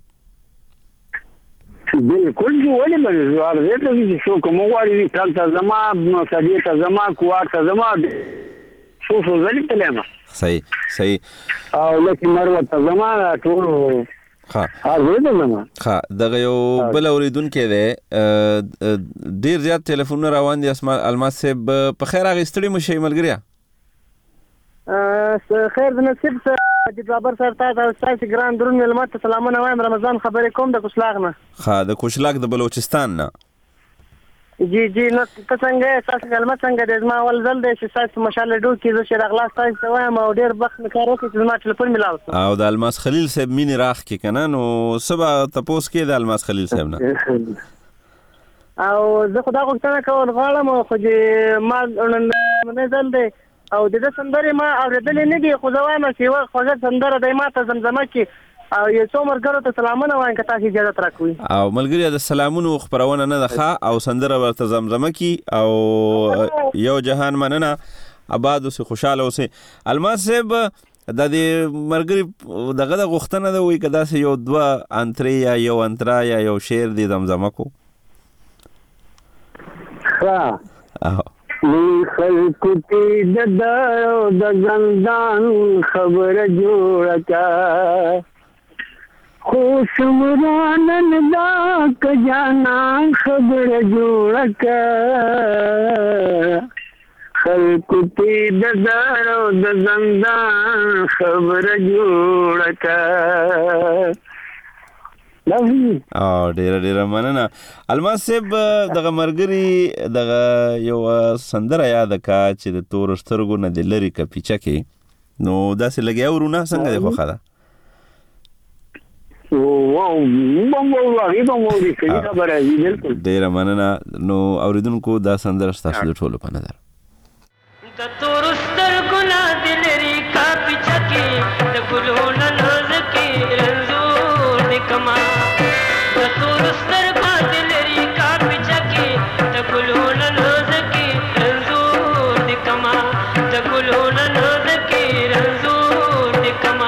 بالکل جو ولې باندې زوار دې ته چې څو کوم غواړي تل ته زما سړي ته زما کوار ته زما څو څو ځلې تلما صحیح صحیح او لکه مروه ته زما ټول ها هغه دې زما ها دغه یو بل اوریدونکو دی ډیر زیات ټلیفون روان دي اسما الماس صاحب په خیر هغه ستړي مشي ملګریا ا خیر د نصیب سره د بابر سره تاسو تاسو ګران درون ملمت سلامونه وایم رمضان خبرې کوم د کوشلاغ نه ها د کوشلاغ د بلوچستان نه جی جی نو څنګه تاسو کلمه څنګه د ما ول زل د تاسو مشاله ډو کې زه شر اغلاس تاسو وایم او ډیر وخت مکارو کې چې ما ټلیفون ملاو او د الماس خلیل صاحب مين راخ کې کنه نو سبا تپوس کې د الماس خلیل صاحب نه او زه خدا غوښتنه کوم غواړم خو چې ما نه زل دی او د دې سندره ما اوریدلې نه دي خو زه وایم چې یو خوږه سندره د ما ته زمزمه کې او یو څو مرګرو ته سلامونه وایم که تاسو اجازه راکوي او ملګری د سلامونو خبرونه نه ده او سندره ورته زمزمه کې او یو جهان مننه آباد اوسه خوشاله اوسه الماس صاحب د دې مرګری دغه د غوښتنه ده وي کدا سه یو دوا انتری یا یو انترا یا یو شعر دی زمزمه کو ها خلق تی د دارو د زندان خبر جوړه کا خوش مرانن دا ک جانا خبر جوړه کا خلق تی د دارو د زندان خبر جوړه کا او ډیر ډیر مننه الماس صاحب دغه مرګري دغه یو سندره یاد کا چې د تور سترګو نه د لری کپیچه کې نو داسې لګیا ورونه څنګه دی خو خدا واو مونږ وایو مونږ دې خبره دی بالکل ډیر مننه نو اوریدونکو دا سندره ستاسو د ټولو په نظر د تور سترګو نه د لری کپیچه کې د ګلو نه ناز کې رنزور د کما د تور سترګو د لری کپیچه کې د ګلو نه ناز کې رنزور د کما د ګلو نه ناز کې رنزور د کما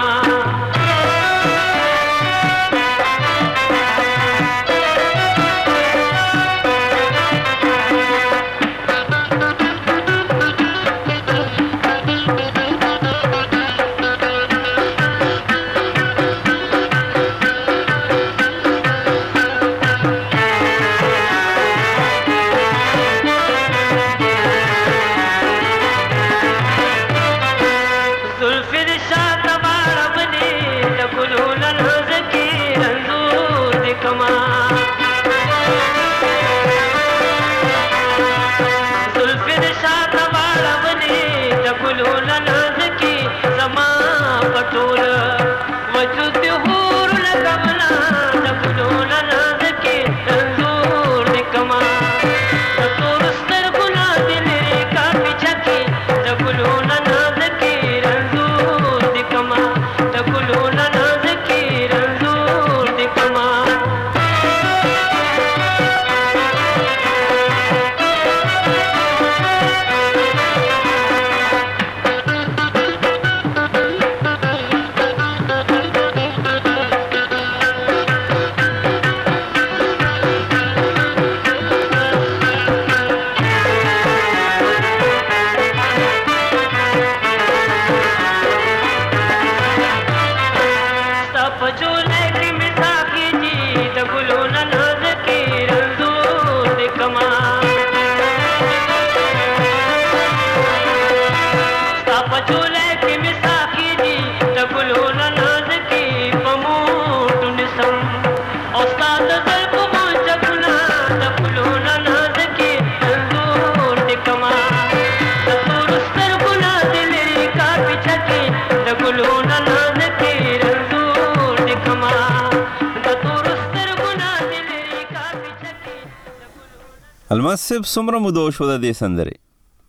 الماس صاحب څومره موده شو د دې سندرې؟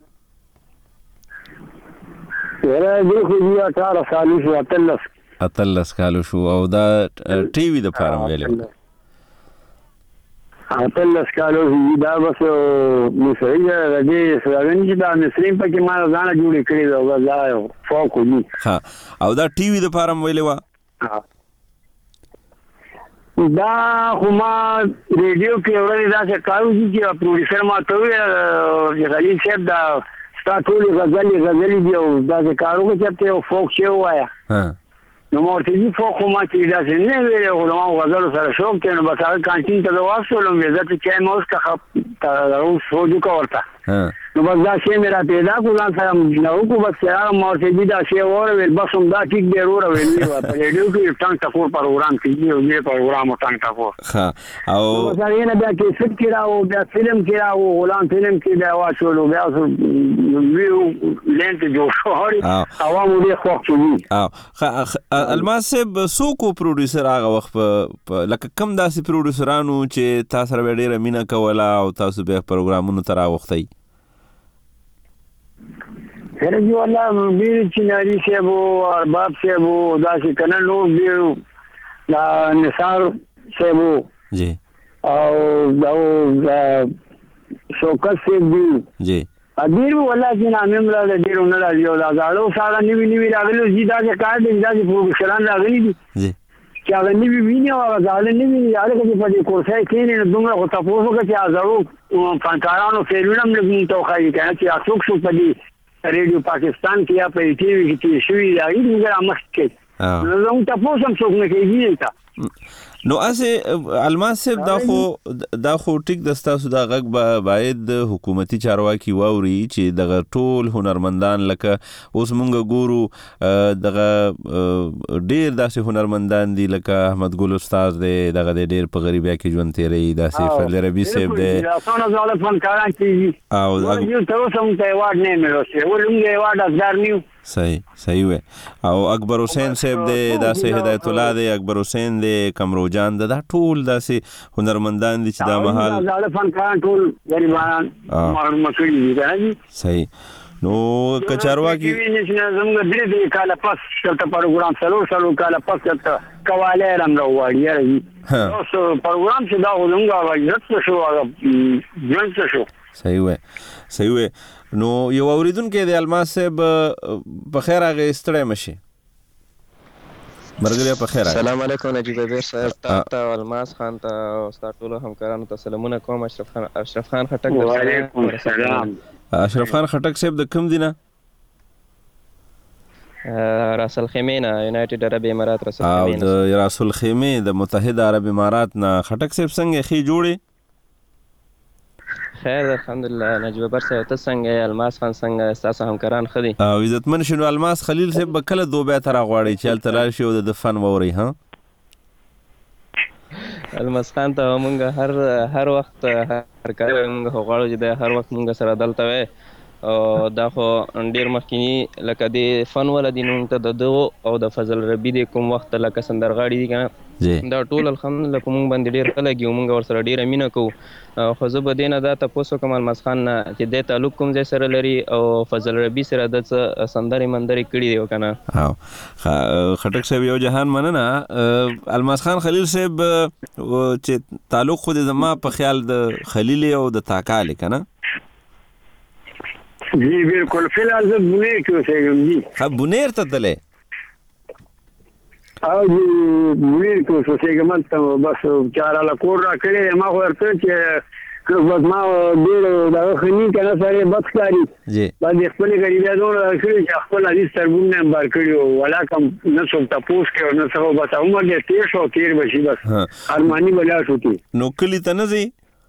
یاره دې خو دې اټھارہ سال شو، اتلس اتلس کالو شو. او دا ټي وي د فارم ویلو اتلس کالو دا بس مصری د دې سره چې دا مصری په کې ما ځان جوړ کړی دا دا فوق دي. ها او دا ټي وي د فارم ویلو دا خو ما ریډیو کې اورل دا چې کارو چې پروډوسر ما ته وی غلی صاحب دا ستا ټول غزلې غزلې دی او دا چې کارو کې ته فوق شو وایا. ها نو مورته دي فوق ما چې دا څنګه نه ویل او نو غزل سره شوق ته نو بس هغه کانټین ته واسولم وی ځکه چې موږ کا تاسو سوجو کا ورته. ها نو بس دا شی میرا پیدا کو ځان سره نو کو بس هغه مورته دي دا شی اور ویل بس هم دا ټیک دی ور ویل په ریډیو کې ټنګ ټکور پروګرام کې یو یو پروګرام ټنګ ټکور. ها او دا یې نه بیا کې فٹ کړهو بیا فلم کړهو غلام فلم کې دا واچولو بیا ویو لینت جو شو هري عوامو دې خوښ شو. او الماس صاحب سوکو پروډوسر هغه وخت لکه کم داسې پروډوسرانو چې تاسو سره ډېره مینه کوله او تاسو به پروګرامونو ته راوښتئ؟ هر جو الله میر چناری صاحب او ارباب صاحب او داسې کنه نور دی دا نثار صاحب جی او دا شوکت صاحب دی جی ادیر والله چې نامې مله د ډیرو نه راځي او دا غاړو ساړه نیوي نیوي راغلي چې دا چې کار دی دا چې پروګرام راغلي دي جی چې هغه نیوي ویني او هغه ځاله نیوي یاره کې په دې کورسای کې نه دومره خو تاسو وګورئ چې ازارو فنکارانو فیلونه موږ ته خایي کنه چې اڅوک شو په دې ریډیو پاکستان کې یا په ټي وي کې شوې دا یې موږ امخ کې نو زموږ تاسو هم څوک نه کوي تا نو اسه الماس صاحب دا خو دا خو ټیک د تاسو دا غږ باید حکومتي چارواکي واوري چې دغه ټول هنرمندان لکه اوس مونږ ګورو دغه ډیر داسې هنرمندان دي لکه احمد ګل استاد دی دغه ډیر په غریبیا کې ژوند تیری داسې فضل ربی صاحب دی تاسو نه ځاله فنکاران چې او یو تاسو هم ته وارد نه ملوسه ولومږه وارد ازدار نیو صحیح صحیح وي او اکبر حسین صاحب دی داسې هدایت الله دی اکبر حسین دی کمرو جان دا ټول داسې هنرمندان دي چې دا مهال زاله فنکاران ټول غریبان محروم کړي دي صحیح نو کچاروا کی زموږ درې دې کاله پس څلته پروګرام سلو سلو کاله پس څلته کواله رم راوړی راځي اوس پروګرام چې دا ولنګ عزت شو هغه ځان شو صحیح وي صحیح وي نو یو اوریدونکو د الماس صاحب په خیر هغه استړی مشي مرګریا په خیر السلام علیکم نجیب بیر صاحب تا الماس خان ته او استاد ټول همکارانو ته سلامونه کوم. اشرف خان اشرف خان خټک وعلیکم السلام. اشرف خان خټک صاحب د کوم دینه؟ راسل خیمه نه یونایټډ عرب امارات راسل خیمه او د راسل خیمه د متحده عرب امارات نه خټک صاحب څنګه خې جوړي؟ خیر الحمدلله. نجیب بیر صاحب ته څنګه؟ الماس خان څنګه؟ تاسو همکاران خدي او عزتمن شنو الماس خلیل صاحب کله دوبه تر غواړي چې تل تلل شي او د فن ووري ها الماس خان ته مونږ هر هر وخت هر کار مونږ غواړو چې د هر وخت مونږ سره دلته وي او دا خو ډیر مخکینی لکه د فن ولدي نوم ته د دغه او د فضل ربی د کوم وخت لکه سندرغاړي دي کنه دا ټول الحمدلله په مونږ باندې ډیر خلک یو مونږ ور سره ډیر مینه کوو خو زه به دینه دا تاسو کوم الماس خان چې د تعلق کوم ځای سره لري او فضل ربی سره د سندري مندري کړي دی کنه. ها خټک صاحب یو جهان مننه. الماس خان خلیل صاحب چې تعلق خو د زما په خیال د خلیل او د تاکال کنه جی بالکل فی الحال زه بونیر کې اوسېږم جی ها بونیر ته تللی او جی بونیر کې اوسېږم ته بس چاره لا کور را کړی ما خو ورته چې بس ما ډېر دغه خني کنه سره بد ښکاري جی باندې خپل غریبیا دونه کړی چې خپل حدیث تربونه بار کړی ولا کوم نه څوک تاسو کې نه څه بس عمر دې تیر شو تیر بشي بس ارمانی بلا شوتی نو کلی ته نه ځي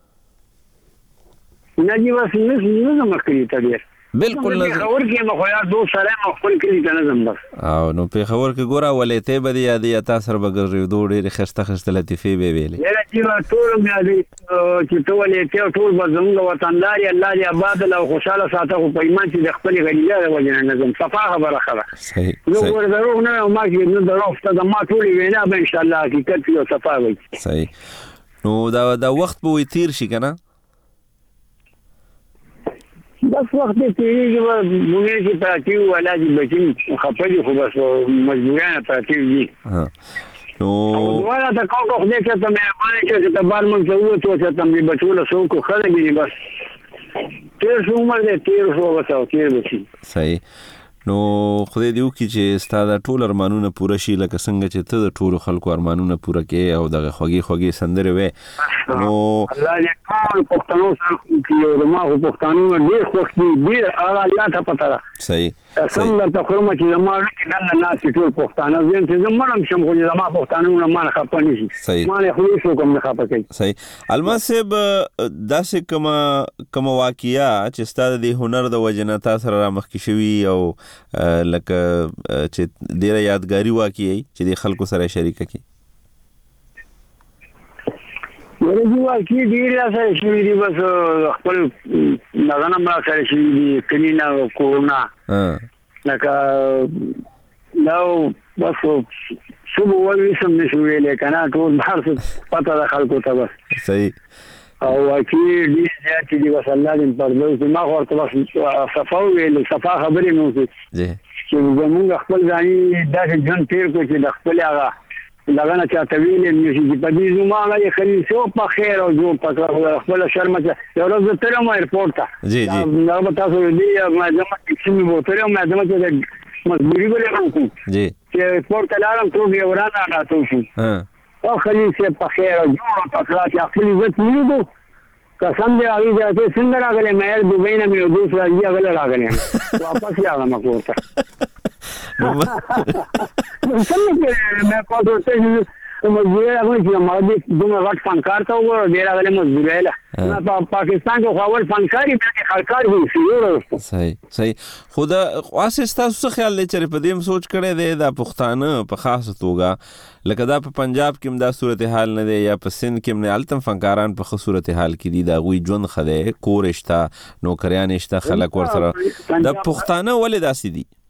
نه جی بس نه نه مخکې ته ډیر بالکل نه خبر کې مخ یا دو سره خپل کلی ته نه زم بس او نو په خبر کې ګوره ولې ته به یادې یا تاسو سره بغیر دوه ډېر خسته خسته لطیفه به ویلې یره چې ټول مې یادې چې ټول یې ټول به زموږ وطندار الله دې آباد او خوشاله ساته خو په ایمان چې د خپل غریبیا د وجنه نظم صفه خبره خبره صحیح نو ور درو نه ما کې نو درو ست د ما ټول وینا به ان شاء الله حقیقت یو صفه وي صحیح نو دا دا وخت به تیر شي کنه بس وخت تیریږي مونږ چې پاتې ولا چې بچي خپل خو بس مجبورانه پاتې دي نو ولا د کوم خو دې چې ته مې باندې چې ته بار مونږ ته وته چې ته مې بچو له سو کو خلک دي بس تیر شو عمر دې تیر شو وته تیر وشي صحیح. نو خدای دې وکړي چې ستاسو ټول ارمانونه پوره شي لکه څنګه چې ته د ټول خلکو ارمانونه پوره کې او دغه خوږی خوږی سندره وې. نو الله دې ټول پښتنو سره کې او ما هو پښتنو ډېر خوښ دي ډېر الله ته پته ده. صحیح څنګه ته خرمه چې ما کې دنه ناس ټول پښتانه زم چې زمونږ شم خو زما پښتانو نه مان خپه نشي. صحیح ما نه خو شو کوم نه خپه کوي. صحیح. الماس صاحب داسې کوم کوم واقعیا چې ستاسو د هنر د وجنه تاسو را مخکې شوي او لکه چې ډیره یادګاری واقعي چې د خلکو سره شریک کړي؟ ورته واقعي ډیره سره شوي دي بس خپل نغنه ما سره شوي دي کلینا کورونا لکه نو بس صبح وایي سم نشو ویلې کنه ټول بهر څه پته د خلکو ته بس. صحیح. او واقعي ډیر زیات دي بس الله دې پردوس ما ورته بس صفا ویل صفا خبرې نو جی چې زمونږ خپل ځاني داسې ژوند تیر کو چې د خپل هغه لغنه چاته ویلې نشي چې په دې زما هغه خلیل شو په خیر او جو په خپل شرم چې یو ورځ تر ما ایرپورټ ته جی جی نو به تاسو دې ما زما چې مې وته ما زما چې مجبوری ولې کوم جی چې ایرپورټ ته لاړم ټول یو ورانه راټول شو ها او خلیل چې په خیر او جو په خلاص خپل عزت نیو قسم دې اوی دې څنګه راغله مې دوبۍ نه مې دوسرا یې غل راغله واپس راغلم کوته څنګه مې کوته ته مجبور هغه چې ما دې دومره وخت فنکار ته وګورم ډیر غل مجبور اله په پاکستان کې خو اول فنکاری به خلکار وي سیور. صحیح صحیح. خدا واسه تاسو څه خیال لري چې په دې سوچ کړي دی د پښتانه په خاصه توګه لکه دا په پنجاب کې هم دا صورتحال نه دی یا په سند کې هم نه التم فنکاران په خاص صورتحال کې دي دا غوي ژوند خده کورشتا نوکریان شته خلک ور سره د پښتانه ولې داسې دي؟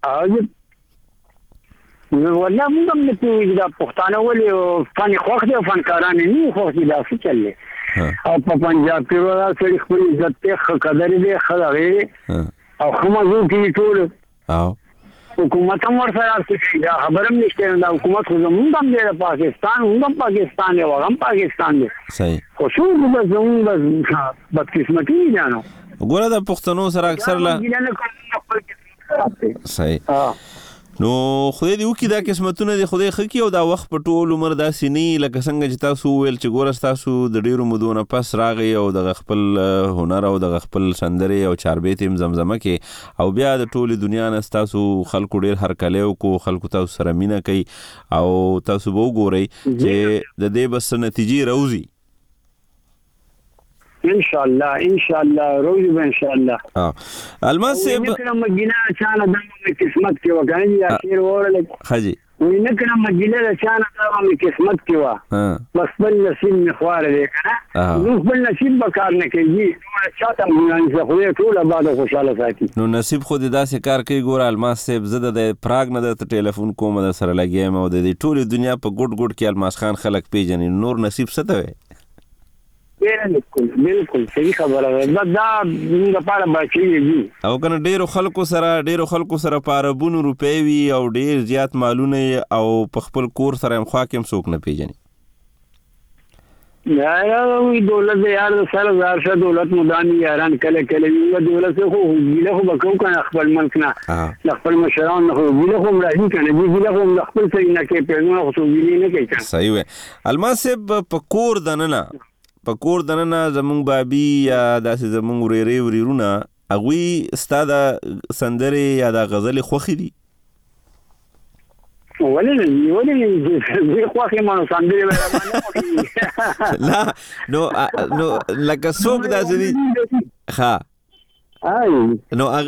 نو والله موږ هم نه پوهیږو دا پښتانه ولې فن خوښ دي او فنکاران نه خوښ دي دا څه چلې او په پنجاب کې ورا سړي خپل عزت ته ښه قدر دي خلغه او خمازو کې ټول او حکومت هم ور سره ستې دا خبرم نشته دا حکومت خو زمونږ هم دی پاکستان هم پاکستان دی هم پاکستان دی. صحیح. خو شو به زمونږ بدقسمتي نه نو ګوره د پښتنو سره اکثر لا صحیح. نو خدای دې وکړي دا قسمتونه دې خدای خکې او دا وخت په ټول عمر داسې نه لکه څنګه چې تاسو ویل چې ګوره تاسو د ډیرو مودونه پس راغی او د خپل هنر او د خپل سندرې او چاربیت هم زمزمه کې او بیا د ټولې دنیا نه تاسو خلکو ډیر هرکلی وکړو خلکو تاسو سره مینه کوي او تاسو به وګورئ چې د دې بس نتیجې راوځي ان شاء الله ان شاء الله روزي ان شاء الله. اه الماس صاحب نکړه مګینا چانه د قسمت کې وګڼي یا شیر ورل خجی وی نکړه مګینا چانه د قسمت کې وا بس بل نصیب مخوار دی کنه نو بل نصیب بکار نه کوي نو چاته مونږ نه خو ټول آباد خوشاله ساتي. نو نصیب خو دې داسې کار کوي ګور الماس صاحب زده د پراګ نه د ټلیفون کوم د سره لګیم او د ټولې دنیا په ګډ ګډ کې الماس خان خلک پیژني نور نصیب څه ته وي؟ بالکل بالکل صحیح خبره ده دا موږ په اړه باندې او کنه ډیرو خلکو سره ډیرو خلکو سره پاربونو روپی وي او ډیر زیات مالونه او په خپل کور سره هم خواکم څوک نه پیژني. یا وی دولت یار سره زارشه دولت مدامي یاران کله کله وی دولت خو ویله خو بکو کنه خپل ملک نه خپل مشران خو ویله خو راځي کنه ویله خو خپل څه نه کې پیغام خو ویلی نه کوي. صحیح وي. الماس صاحب په کور دننه په کور دننه زمونږ بابي یا داسې زمونږ ورېرې ورېرونه هغوی ستا د سندرې یا د غزلې خوښې دي؟ ولې نه ولې نه زه خوښې ما نو سندرې لا نو نو لکه څوک داسې دي ښه نو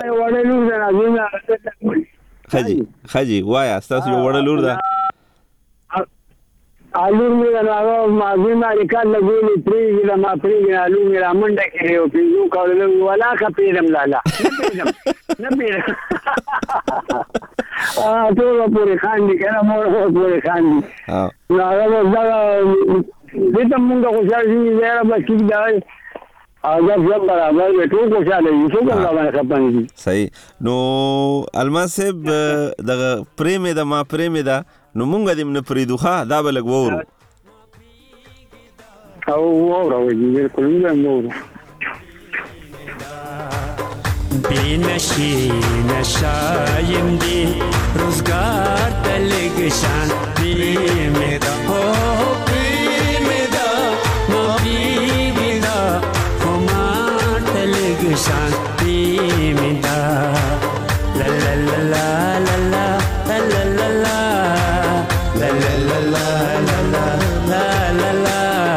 هغې خجي خجي وایه ستاسو یو وړه لور ده آلو میرا ناغو مازی ماری کار لگولی پریگی دا ما پریگی آلو میرا منڈا کرے ہو پیزو کارلو والا کا پیرم لالا نپیرم نپیرم تو با پوری خان دی کنا مورا پوری خان دی ناغو بزدگا دیتا منگا خوشار سی زیرہ بچیک دائی اگر ځم برابر وي ټول خوشاله وي څوک هم راباندې خفه نه دي. صحیح. نو الماس صاحب دغه پرېمې ده ما پرېمې ده نو مونږ دې نه پرېږدو ښه دا به لږ واورو. او واوره بالکل موږ هم واورو. بې نشې نشه یم دې روزګار ته لږ شان پرېمې ده هو پرېمې ده ما پرېږدي ده خو ما ته لږ شان پرېمې ده لا لا لا لا لا لا لا لا لا لا لا لا لا لا لا لا لا لا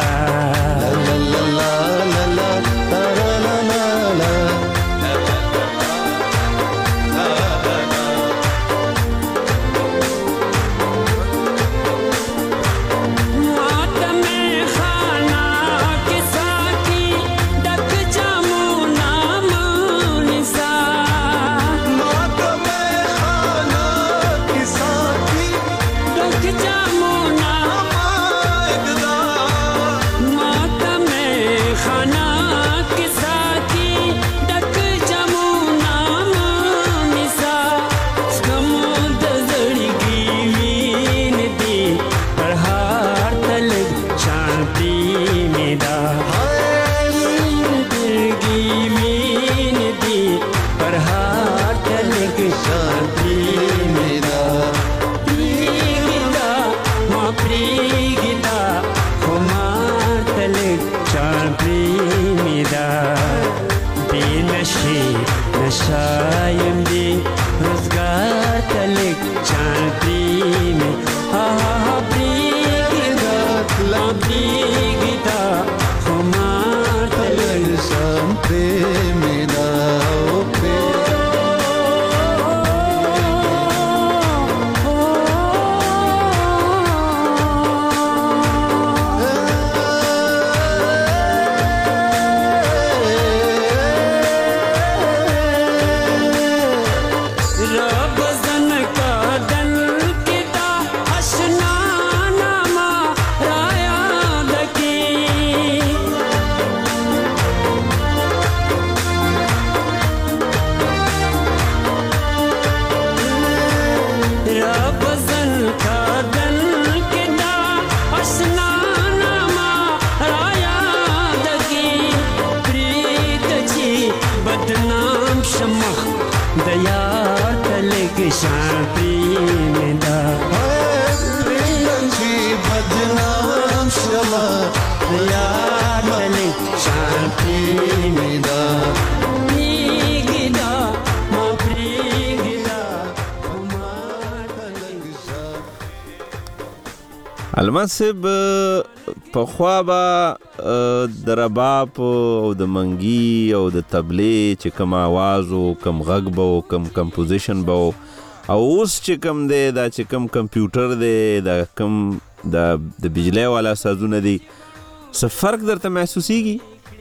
الماس صاحب پخوا به د رباب او د منګي او د طبلې چې کوم آواز او کوم غږ به او کوم کمپوزیشن به او اوس چې کوم دی دا چې کوم کمپیوټر دی دا کوم د بجلی والا سازونه دي څه فرق درته محسوسیږي؟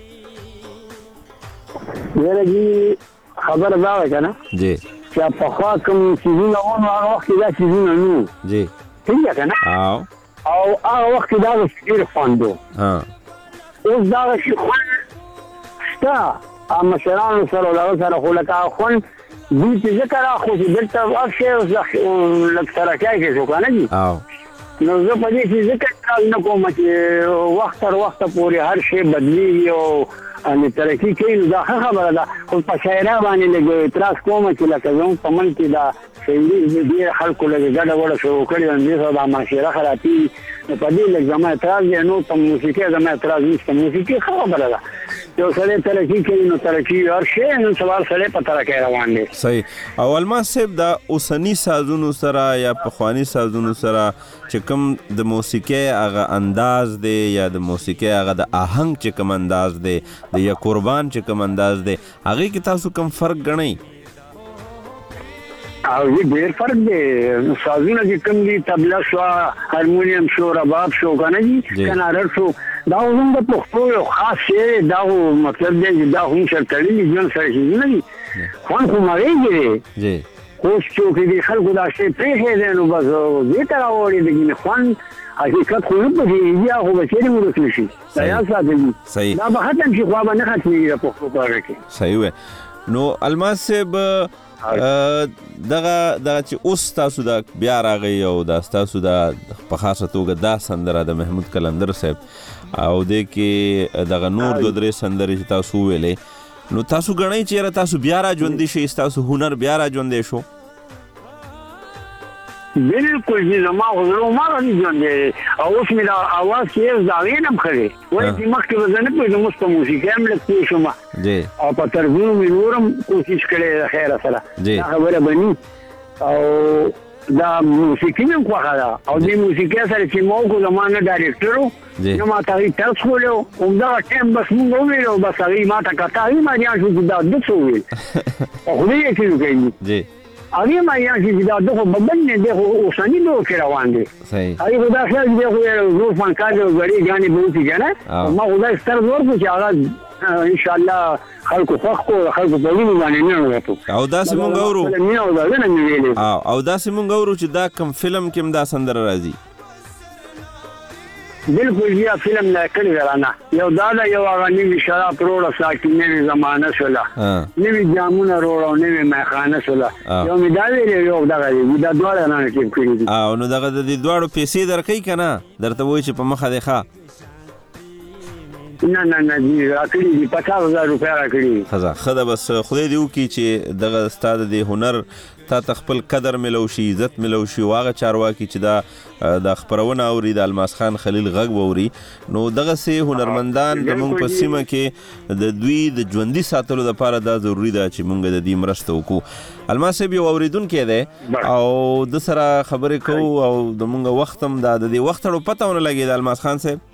یاره جی خبر دا وای که نه جی چې پخوا کوم چیزونه وو نو هغه وخت کې دا چیزونه نه وو جی ٹھیک ده که نه او او هغه وخت کې دا ډېر خوند و اوس دغه شي خوند شته مشرانو سره او هغه سره خو لکه هغه خوند دوی چې ځکه راخو چې دلته ورشې اوس لږ ترقی کې شو که نه جي نو زه په دې کې ځکه اعتراض نه کوم چې وخت تر وخته پورې هر شی بدلېږي او ان ترقی کوي نو دا ښه خبره ده خو په شاعرۍ باندې لږ اعتراض کوم چې لکه زموږ په ملک کې دا ډېر خلکو لږ ګډه وډه شروع کړې ده همدې سره دا معاشره خرابېږي نو په دې لږ زما اعتراض دی نو په موسیقۍ زما اعتراض نشته موسیقي ښه خبره ده یو سړی ترقي کوي نو ترقي هر شی نن سبا سړی په ترقۍ روان دی صحیح او الماس صاحب دا اوسني سازونو سره یا پخواني سازونو سره چې کوم د موسیقۍ هغه انداز دی یا د موسیقۍ هغه د آهنګ چې کوم انداز دی د یا قربان چې کوم انداز دی هغې کې تاسو کوم فرق ګڼئ؟ او ډېر فرق دی سازونه چې کوم دي طبله شوه هارمونیم شو رباب شو که نه دي کنارر شو دا هم د پښتو یو خاص شی دی دا خو مطلب دی چې دا هم سر تړلي ژوند سره شیزونه دي خوند خو مغېږي دی اوس څوک دي خلکو دا شی پرېښی دی نو بس دې ته راوړي د خوند حقیقت خو په دې یا خو به چیرې ورسول شي دا یا ساتي صحیح دا به ختم شي خو به نه ختمېږي په پښتو پاره کې صحیح وي نو الماس صاحب دغه دغه چې اوس تاسو دا بیا راغی او دا تاسو دا په خاصه توګه دا سندره د محمود کلندر صاحب او د کې دغه نور دوه درې سندرې چې تاسو ویلې نو تاسو غنئ چې تاسو بیا را ژوندې شئ تاسو هنر بیا را ژوندې شو بالکل چې زما حضور ما را ژوندې او اوس مې دا اواز کې زاویه نه مخړې وایي چې مخکې به زه نه پوهېدم اوس په موسیقۍ هم لږ پوه شوم او په تربیو مې نورم کوشش کړی د خیره سره دا خبره بني او دا موسیقي مې خوښه ده او دې موسیقۍ سره چې ما وکړو زما نه ډایرکټر و نه ما ته هغې درس ښولی و همدغه ټایم بس مونږ وویل او بس هغې ما ته کته هغې مریان شو چې دا ده څه وویل او خدای یې څه وکوي هغې مریان شي چې دا ده خو به بل نه دی خو اوسني دور کې روان دی هغې خو دا ښه دی خو زور فنکار دی او ګړې ګانې به وکړي که نه ما خو دا ستر زور کړو چې هغه انشاءالله خلکو خوښ کړو خلکو په وینو باندې نه ووتو او داسې مونږ اورو مینه او دغه نه مې ویلې او داسې مونږ اورو چې دا کوم فلم کې هم دا سندره راځي بالکل بیا فلم نه کړی ورانه یو دا دا یو هغه نوي شراب روړه ساکي نوي زمانه شوله نوي جامونه روړه نوي میخانه شوله یو مې دا ویلې یو دغه دی دا دواړه نه ټیپ کړي دي او نو دغه د دې دواړو پیسې درکې که نه درته وایي چې په مخه دی ښه نه نه نه جی راکړي دي پچاس هزار روپۍ راکړي ښه ښه ده بس خدای دې وکړي چې دغه ستا د دې هنر تا ته خپل قدر ملو شي عزت ملو شي او هغه چارواکي چې دا د خپرونه اوري د الماس خان خلیل غږ واوري نو دغسې هنرمندان زموږ په سیمه کې د دوی د ژوندي ساتلو دپاره دا ضروري ده چې موږ د دې مرسته وکړو الماس صاحب یو اورېدونکی دی او د سره خبرې کوو او زموږ وخت هم دا د دې وخت اړو پته ونه لګېده الماس خان صاحب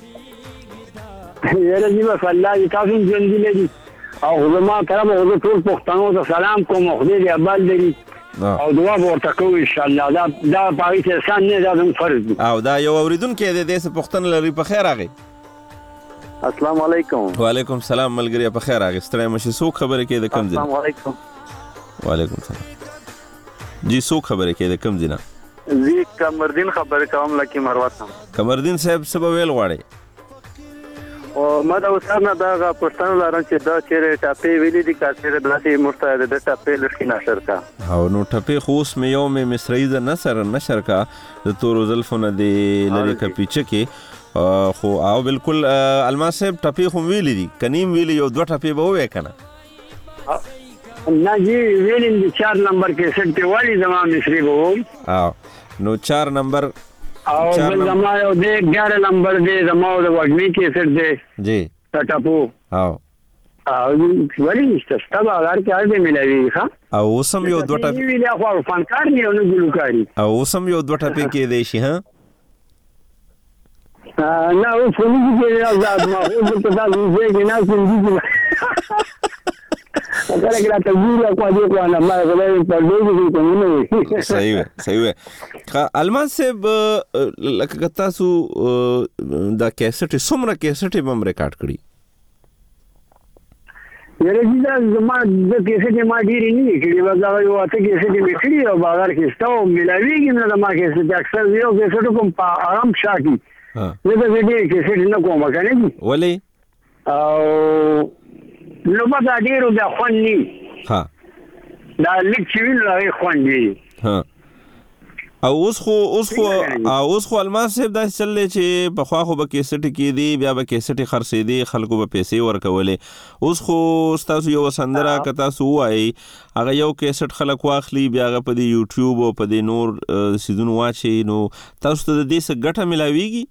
یاره جی بس الله دې تاسو هم ژوندي لري او زما طرفه زه ټول پښتنو ته سلام کوم خدای دې ابال لري او دعا به ورته کوو انشاءالله دا دا په هغې کې احسان نه دا زموږ فرض دی او دا یو اورېدونکی دی دې څه پوښتنه لري په خیر راغی السلام علیکم وعلیکم السلام ملګریا په خیر راغی ستړی مه شي څوک خبرې کوي د کوم ځای السلام علیکم وعلیکم السلام جی څوک خبرې کوي د کوم ځای نه زه قمردین خبرې کوم لکه مروت یم قمردین صاحب څه به ویل غواړئ او ما دا استاد نه دغه پوښتنه لرم چې دا چیرې ټاپې ویلي دي که چیرې داسې موږ ته د ټاپې لږکې نشر کا او نو ټپې خو اوس مې یو مې مصریزه نثر نشر کا د تورو زلفو نه دې لرې که پیچه کې خو او بالکل الماس صاحب ټپې خو ویلي دي که نیم ویلي یو دوه ټپې به ووایې که نه نه جی ویلیم دي چار نمبر کیسټ کې والي زما مصري به ووم او نو چار نمبر او بل زما یو دی ګیارہ نمبر دی زما د وږمې کیسټ دی جی ټاپو او او ولی نشته ستا به هغه کې هر دی ملاوي ښه او اوس هم یو دوه ټپې ویلي خو فنکار دی او نه ګلوکاري او اوس هم یو دوه ټپې کېدی شي ها نه اوس خو نه کېدی آزاد ما خو دلته تاسو ځای کې ناست یم کله کله ته ګورې خوا دې خوا نه ما خدای په ډوډۍ کې کوم نه صحیح وی صحیح وی الماس صاحب لکه که تاسو دا کیسټې څومره کیسټې به هم ریکارډ کړي یاره چې دا زما د کیسټې ما ډېرې نه دي کړي بس هغه یو اته کیسټې مې کړي او بازار کې شته او ملاوېږي نه زما کیسټ اکثر یو کیسټ کوم په آرام شا کې زه د دې کیسټ نه کوم که نه دي ولې او نو به دا ډېرو بیا خوند ني ها دا لږ چې وي نو هغې خوند وي ها او اوس خو اوس خو اوس خو الماس صاحب داسې چل دی چې پخوا خو به کیسټې کېدې بیا به کیسټې خرڅېدې خلکو به پیسې ورکولې اوس خو ستاسو یو سندره که تاسو ووایئ هغه یو کیسټ خلک واخلي بیا هغه په دې یوټیوب او په دې نور څیزونو واچوي نو تاسو ته د دې څه ګټه میلاویږي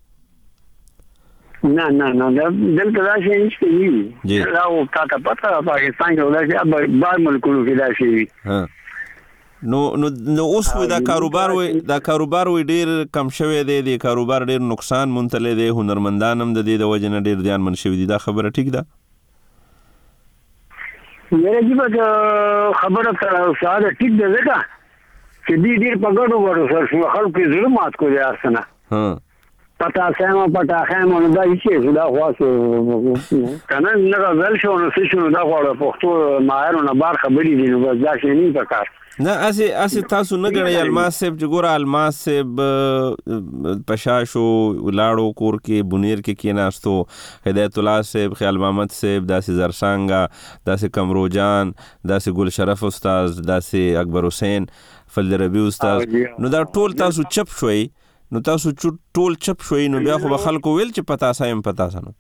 نه نه نه دلته دا شی نشته وي دا خو تا ته پته ده پاکستان کې دا شی بار ملکونو کې دا شی وي نو نو نو اوس وی دا کاروبار وی دا کاروبار وی ډېر کم شوی دی د کاروبار ډېر نقصان منتلی دی هنرمندان هم د دې د وجې نه ډېر زیانمن شوي دي دا خبره ټیک ده یاره جي به خبره ساده ټیک ده ځکه چې دوی ډېر په ګډو ګډو سره خلکو یې زړه مات کړو د هر څه نه پتا سم پتا خام نو دا هیڅ دا خاص کنه نه غل شو نو څه شو دا غواړه پښتو ماهرونه بار خبرې دي نو بس دا شي نه پکار نه اسی اسی تاسو نه غړی الماس صاحب جګور الماس صاحب پشاشو لاړو کور کې بنیر کې کیناستو هدایت الله صاحب خیال محمد صاحب داسې زرسانګا داسې کمرو جان داسې ګل شرف استاد داسې اکبر حسین فضل ربی استاد نو دا ټول تاسو چپ شوي نو تاسو ټول چپ شوي نو بیا خو خلکو ویل چې پتا سایم پتا سنو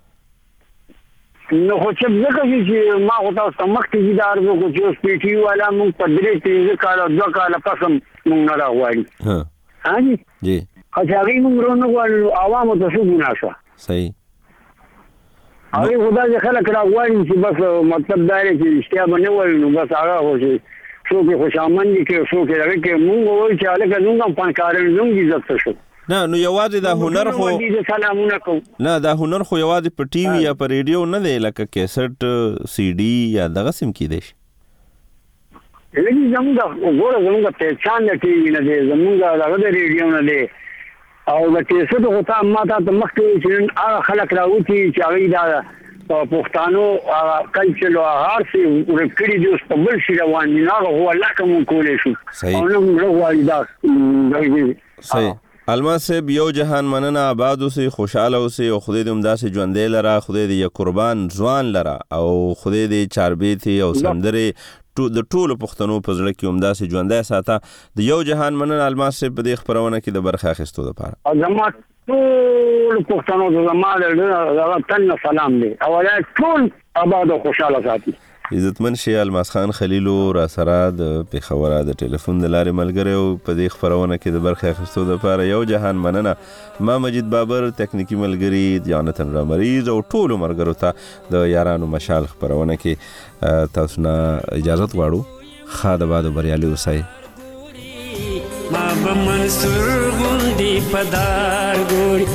نو خو چې ځکه چې ما خو تاسو ته مخکې دا ارزو کو چې اوس پی ټي یو والا موږ په درې تیزه کاله دوه کاله پس موږ نه راغواړي ها ها جی جی هغه موږ ورونه غواړو عوامو ته څه ګناه شو صحیح هغه خدای چې خلک راغواړي چې بس مطلب دا دی چې اشتیا باندې وایي نو بس هغه خو چې څوک خوشامن دي کې څوک راغی کې موږ وایو چې هغه څنګه پنکارن زموږ عزت شو نه نو یوازې دا هنر خو سلامونه کوم نه دا هنر خو یوازې په ټي وي یا په ریډیو نه دی لکه کیسټ سی ډي یا دغه سم کې دی لکه زموږ وګوره زموږ پہچان د ټي وي نه دی زموږ دغه د ریډیو نه دی او د کیسټ خو ته ما ته مخکې چې هغه خلک راوتی چې هغه دا پښتانو کلچر او هارسي ورکړي دي اوس په بل شي روان دي هغه هو الله کوم کولې شو او نو موږ وایو دا صحیح الماس صاحب یو جهان مننه آباد اوسئ خوشحاله اوسئ او خدای دې همداسې ژوندی لره خدای دې یو قربان ځوان لره او خدای دې چاربیتې او سندرې د ټولو پښتنو په زړه کې همداسې ژوندی ساته د یو جهان مننه الماس صاحب په دې خپرونه کې د برخه اخیستو دپاره او زما ټول پښتنو ته زما د تن سلام دی او ټول آباد او خوشحاله ساتي عزتمن شي الماس خان خلیلو را سره د پیښور د ټلیفون د لارې ملګری او په دې خپرونه کې د برخه اخیستو دپاره یو جهان مننه ما مجید بابر تکنیکی ملګري جانتن رامریز او ټولو ملګرو ته د یارانو مشال خپرونه کې تاسو نه اجازت غواړو ښه د باد بریالي اوسئ ما به منصور غوندې پدار ګوري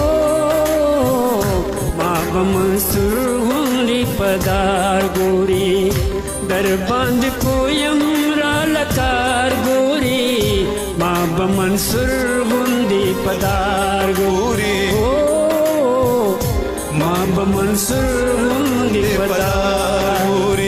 ما به منصور غوندې پدار ګوري در باندې پویم را لکار ګوري ما به منصور غوندې پدار ګوري ما به منصور غوندې پدار ګوري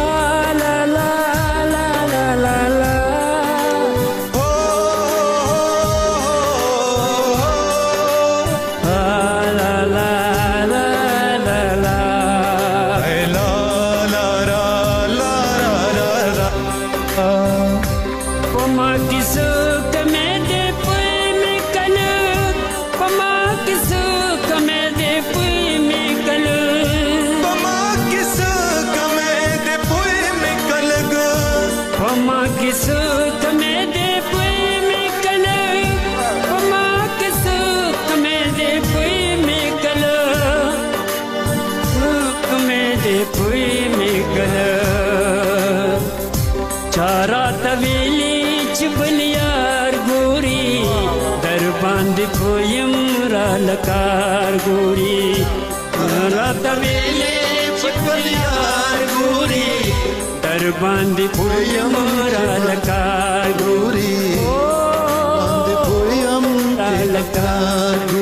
لکار ګوري راته ویلې چې پر یار ګوري در باندې پویم را لکار ګوري باندې پویم را لکار